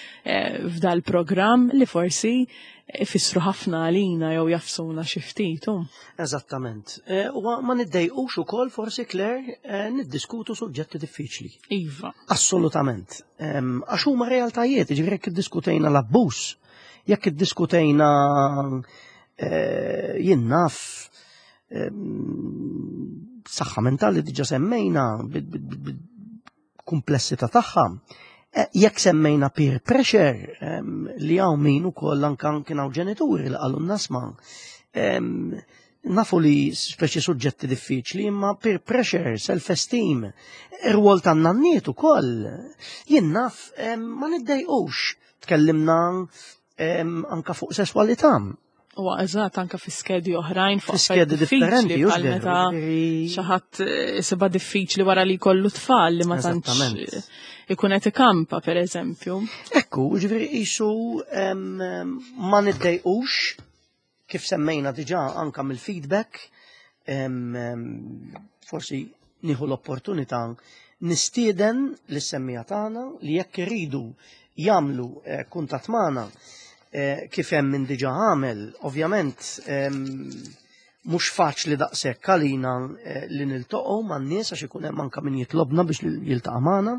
f'dal programm li forsi ifissru ħafna għalina jew jafsuna xi ftit. Eżattament. U ma niddejqux ukoll forsi Claire niddiskutu suġġetti diffiċli. Iva. Assolutament. Għax huma realtajiet, ġifieri jekk iddiskutejna l-abbuż, jekk iddiskutejna jien naf saħħa mentali diġa semmejna komplessità tagħha. Jekk semmejna peer pressure li hawn min ukoll anke kien hawn ġenituri li qalu nasma' nafu li speċi suġġetti diffiċli imma peer pressure, self-esteem, ir-rwol tan-nanniet ukoll. Jien naf ma niddejqux tkellimna anke fuq sesswalità. U eżatt anke fi skedi oħrajn fuq skedi differenti bħal meta xi ħadd isibha diffiċli wara li jkollu tfal li ma tantx ikun qed ikampa pereżempju. Ekku, ġifieri qisu ma niddejqux kif semmejna diġà anke mill-feedback, forsi nieħu l-opportunità nistieden lis-semmija tagħna li jekk iridu jagħmlu kuntatt magħna kif hemm min diġà għamel, ovvjament mhux faċli daqshekk għalina li niltaqgħu man-nies għax ikun hemm anke min jitlobna biex jiltaqa' magħna.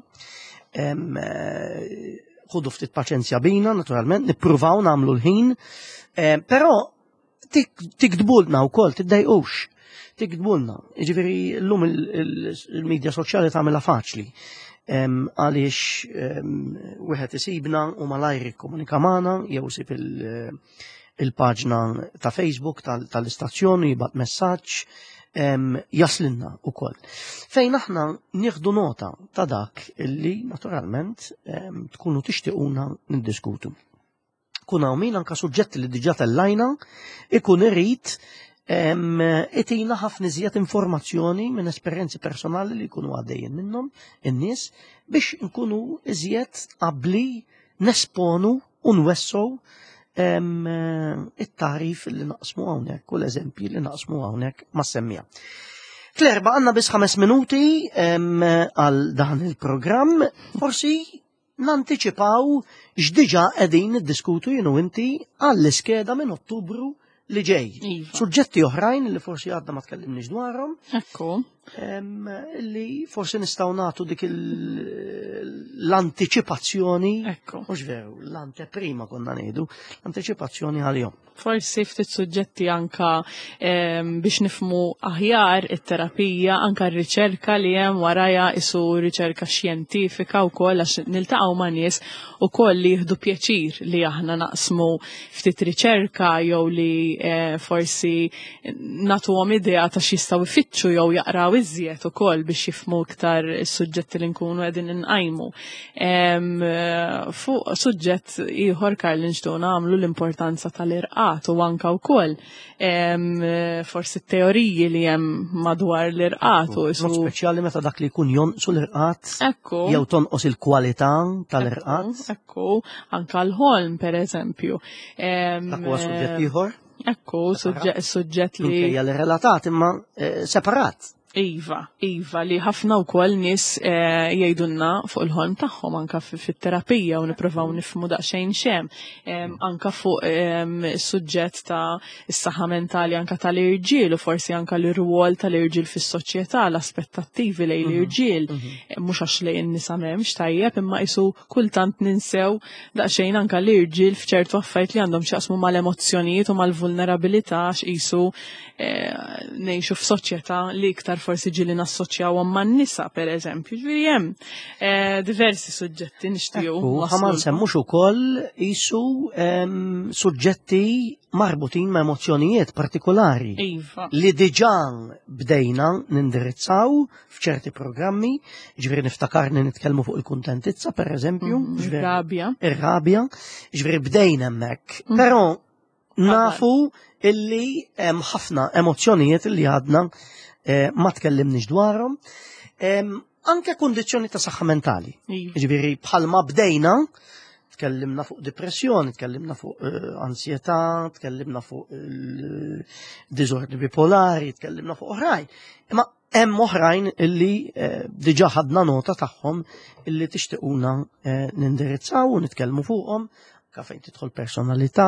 Ħudu ftit paċenzja bina, naturalment, nippruvaw nagħmlu l-ħin, però tikdbulna wkoll, tiddejqux, tikdbulna. Jiġifieri llum il-medja soċjali tagħmilha faċli. Għaliex wieħed isibna u malajr jikkomunika magħna jew isib il-paġna ta' Facebook tal-istazzjoni jibgħat messaġġ jaslinna wkoll. Fejn aħna nieħdu nota ta' dak illi naturalment tkunu tixtiequna niddiskutu. Kun hawn min anke suġġetti li diġà tellajna ikun irid itina ħafna iżjed informazzjoni minn esperjenzi personali li jkunu għaddejjin minnhom in-nies biex nkunu iżjed qabbli nesponu u nwessow it-tarif li naqsmu hawnhekk u l-eżempji li naqsmu hawnhekk mas-semmija. Klerba għandna biss ħames minuti għal dan il-programm, forsi nantiċipaw x'diġà qegħdin niddiskutu jien u inti għall-iskeda minn Ottubru li ġej. Suġġetti oħrajn li forsi għadna ma tkellimniex dwarhom. Ekku. Li forsi nistgħu nagħtu dik l-antiċipazzjoni. Ekku. Mhux veru, l-anteprima konna ngħidu, l-antiċipazzjoni għalihom. Forsi ftit suġġetti anka biex nifmu aħjar it-terapija, anka r-riċerka li hemm warajja isu riċerka xjentifika wkoll għax niltaqgħu ma' nies ukoll li jieħdu pjaċir li aħna naqsmu ftit riċerka jew li forsi nagħtuhom idea ta' x'jistgħu jfittxu jew jaqraw iżjed ukoll biex jifhmu iktar is-suġġetti li nkunu qegħdin inqajmu. Fuq suġġett ieħor Karl nixtiequ nagħmlu l-importanza tal-irqaq u anka wkoll forsi t-teoriji li hemm madwar l-irqat u Mod speċjali meta dak li jkun jonqsu l-irqat jew tonqos il-kwalità tal-irqat. Ekku, anka l-ħolm pereżempju. Dak huwa suġġett ieħor? Ekku, suġġett li hija relatati imma separat. Iva, Iva, li ħafna wkoll nies jgħidulna fuq il-ħolm tagħhom anke fit-terapija u nippruvaw nifhmu daqsxejn xem. Anke fuq is-suġġett ta' is-saħħa mentali anke tal-irġiel u forsi anke l-irwol tal-irġiel fis-soċjetà, l-aspettattivi lejn l-irġiel. Mhux għax lejn in-nisa m'hemmx tajjeb, imma qisu kultant ninsew daqsxejn anke l-irġiel f'ċertu affarijiet li għandhom x'jaqsmu mal-emozzjonijiet u mal-vulnerabilità x'qisu ngħixu f'soċjetà li iktar forsi ġili nassoċjawhom man-nisa pereżempju. Ġifieri hemm diversi suġġetti nixtiequ. Ħa ma nsemmux ukoll qisu suġġetti marbutin ma' emozzjonijiet partikolari li diġà bdejna nindirizzaw f'ċerti programmi, ġifieri niftakarni nitkellmu fuq il-kuntentizza pereżempju, ir-rabja. Ir-rabja, ġifieri bdejna hemmhekk. Però nafu illi hemm ħafna emozzjonijiet li għadna ma tkellimniex dwarhom, anke kundizzjoni ta' saħħa mentali. Ġifieri bħalma bdejna, tkellimna fuq depressjoni, tkellimna fuq ansjetà, tkellimna fuq disordni bipolari, tkellimna fuq oħrajn. Imma hemm oħrajn illi diġà ħadna nota tagħhom illi tixtiequna nindirizzaw u nitkellmu fuqhom, ka fejn tidħol personalità.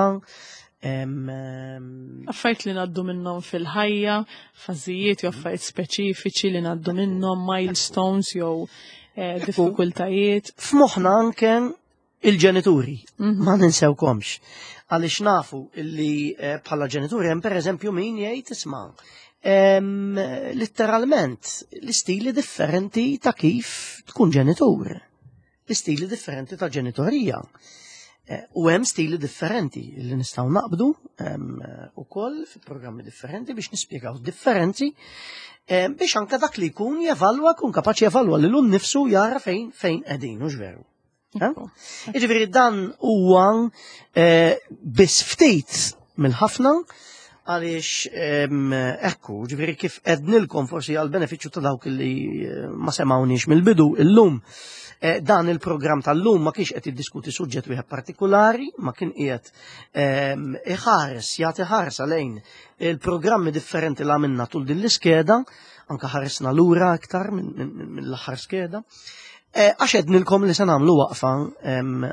Affarijiet li ngħaddu minnhom fil-ħajja, fażijiet jew affarijiet speċifiċi li ngħaddu minnhom, milestones jew diffikultajiet. F'moħħna anke il-ġenituri, ma ninsewkomx. Għaliex nafu illi bħala ġenituri hemm pereżempju min jgħid isma' em, literalment l-istili differenti ta' kif tkun ġenitur, l-istili differenti ta' ġenitorija. Eh, U hemm stili differenti li nistgħu naqbdu ukoll fi programmi differenti biex nispjegaw differenzi eh, biex anke dak li jkun jevalwa, kun kapaċi jevalwa lil nnifsu jara fejn fejn qegħdin hux veru. Jiġifieri dan huwa eh, biss ftit mill-ħafna għaliex ekku, ġifieri kif qednilkom forsi għal benefiċċju ta' dawk li eh, ma semawniex mill-bidu illum. Eh, dan il-programm tal-lum ma kienx qed jiddiskuti suġġett wieħed partikolari, ma kien qiegħed ehm, iħares, jagħti ħarsa lejn il-programmi differenti li għamilna tul din l-iskeda, anke ħaresna lura aktar minn min, min, min l-aħħar skeda. Eh, Għax qednilkom li se nagħmlu waqfa ehm,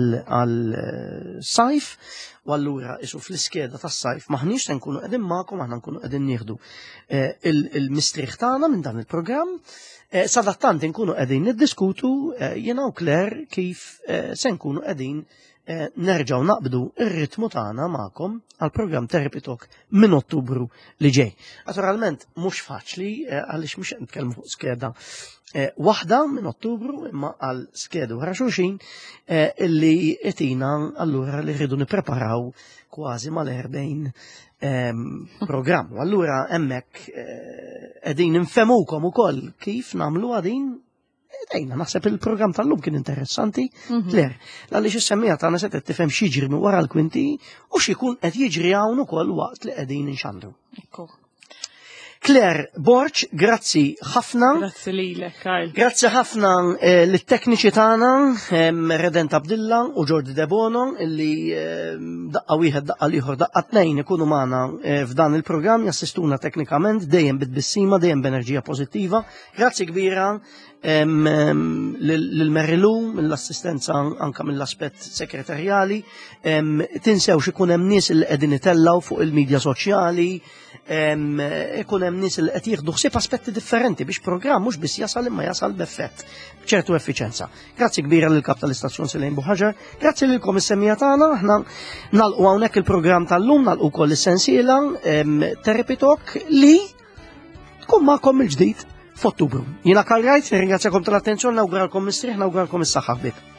għal-sajf, u allura isu fl-iskeda tas-sajf maħniex se nkunu qegħdin magħkom, aħna nkunu qegħdin nieħdu eh, il-mistrieħ tagħna minn dan il-programm. Eh, Sadattant nkunu qegħdin niddiskutu eh, jiena u Claire kif eh, se nkunu qegħdin eh, nerġgħu naqbdu ir-ritmu tagħna magħkom għal programm Therapy Talk minn Ottubru li ġej. Naturalment mhux faċli eh, għaliex mhux qed nitkellmu fuq skeda eh, waħda minn Ottubru imma għal skedu wara xulxin eh, illi qegħdina allura li rridu nippreparaw kważi mal-erbejn Um, programm. U allura hemmhekk qegħdin infemukom ukoll kif nagħmlu għadin dejna naħseb il-programm tal-lum kien interessanti. Claire, għaliex is-semmija tagħna se tifhem x'jiġri minn wara l-kwinti u x'ikun qed jiġri hawn ukoll waqt li qegħdin inxandru. Claire Borch, grazzi ħafna. Grazzi lilek, Karl. Grazzi ħafna eh, lit-tekniċi tagħna, ehm, Redent Abdilla u Jordi De Bono, illi ehm, daqqa wieħed daqqa ieħor daqqa tnejn ikunu magħna eh, f'dan il-programm jassistuna teknikament dejjem bit-bissima, dejjem b'enerġija pożittiva. Grazzi kbira ehm, ehm, lil-Merilu, mill-assistenza anke mill-aspett sekretarjali. Ehm, tinsewx ikun hemm nies li qegħdin itellaw fuq il-medja soċjali, ehm, ikun hemm nies li qed jieħdu ħsieb aspetti differenti biex programm mhux biss jasal imma jasal b'effett b'ċertu effiċenza. Grazzi kbira lil kap tal-istazzjon Silejn Buħaġar, grazzi lilkom is-semmija tagħna, aħna nagħlqu hawnhekk il-programm tal-lum, nagħlqu wkoll is-sensiela Therapy Talk li tkun magħkom il-ġdid f'Ottubru. Jiena Karl Wright, nirringrazzjakom tal-attenzjoni, nawguralkom mistrieħ, nawguralkom is-saħħa ħbieb.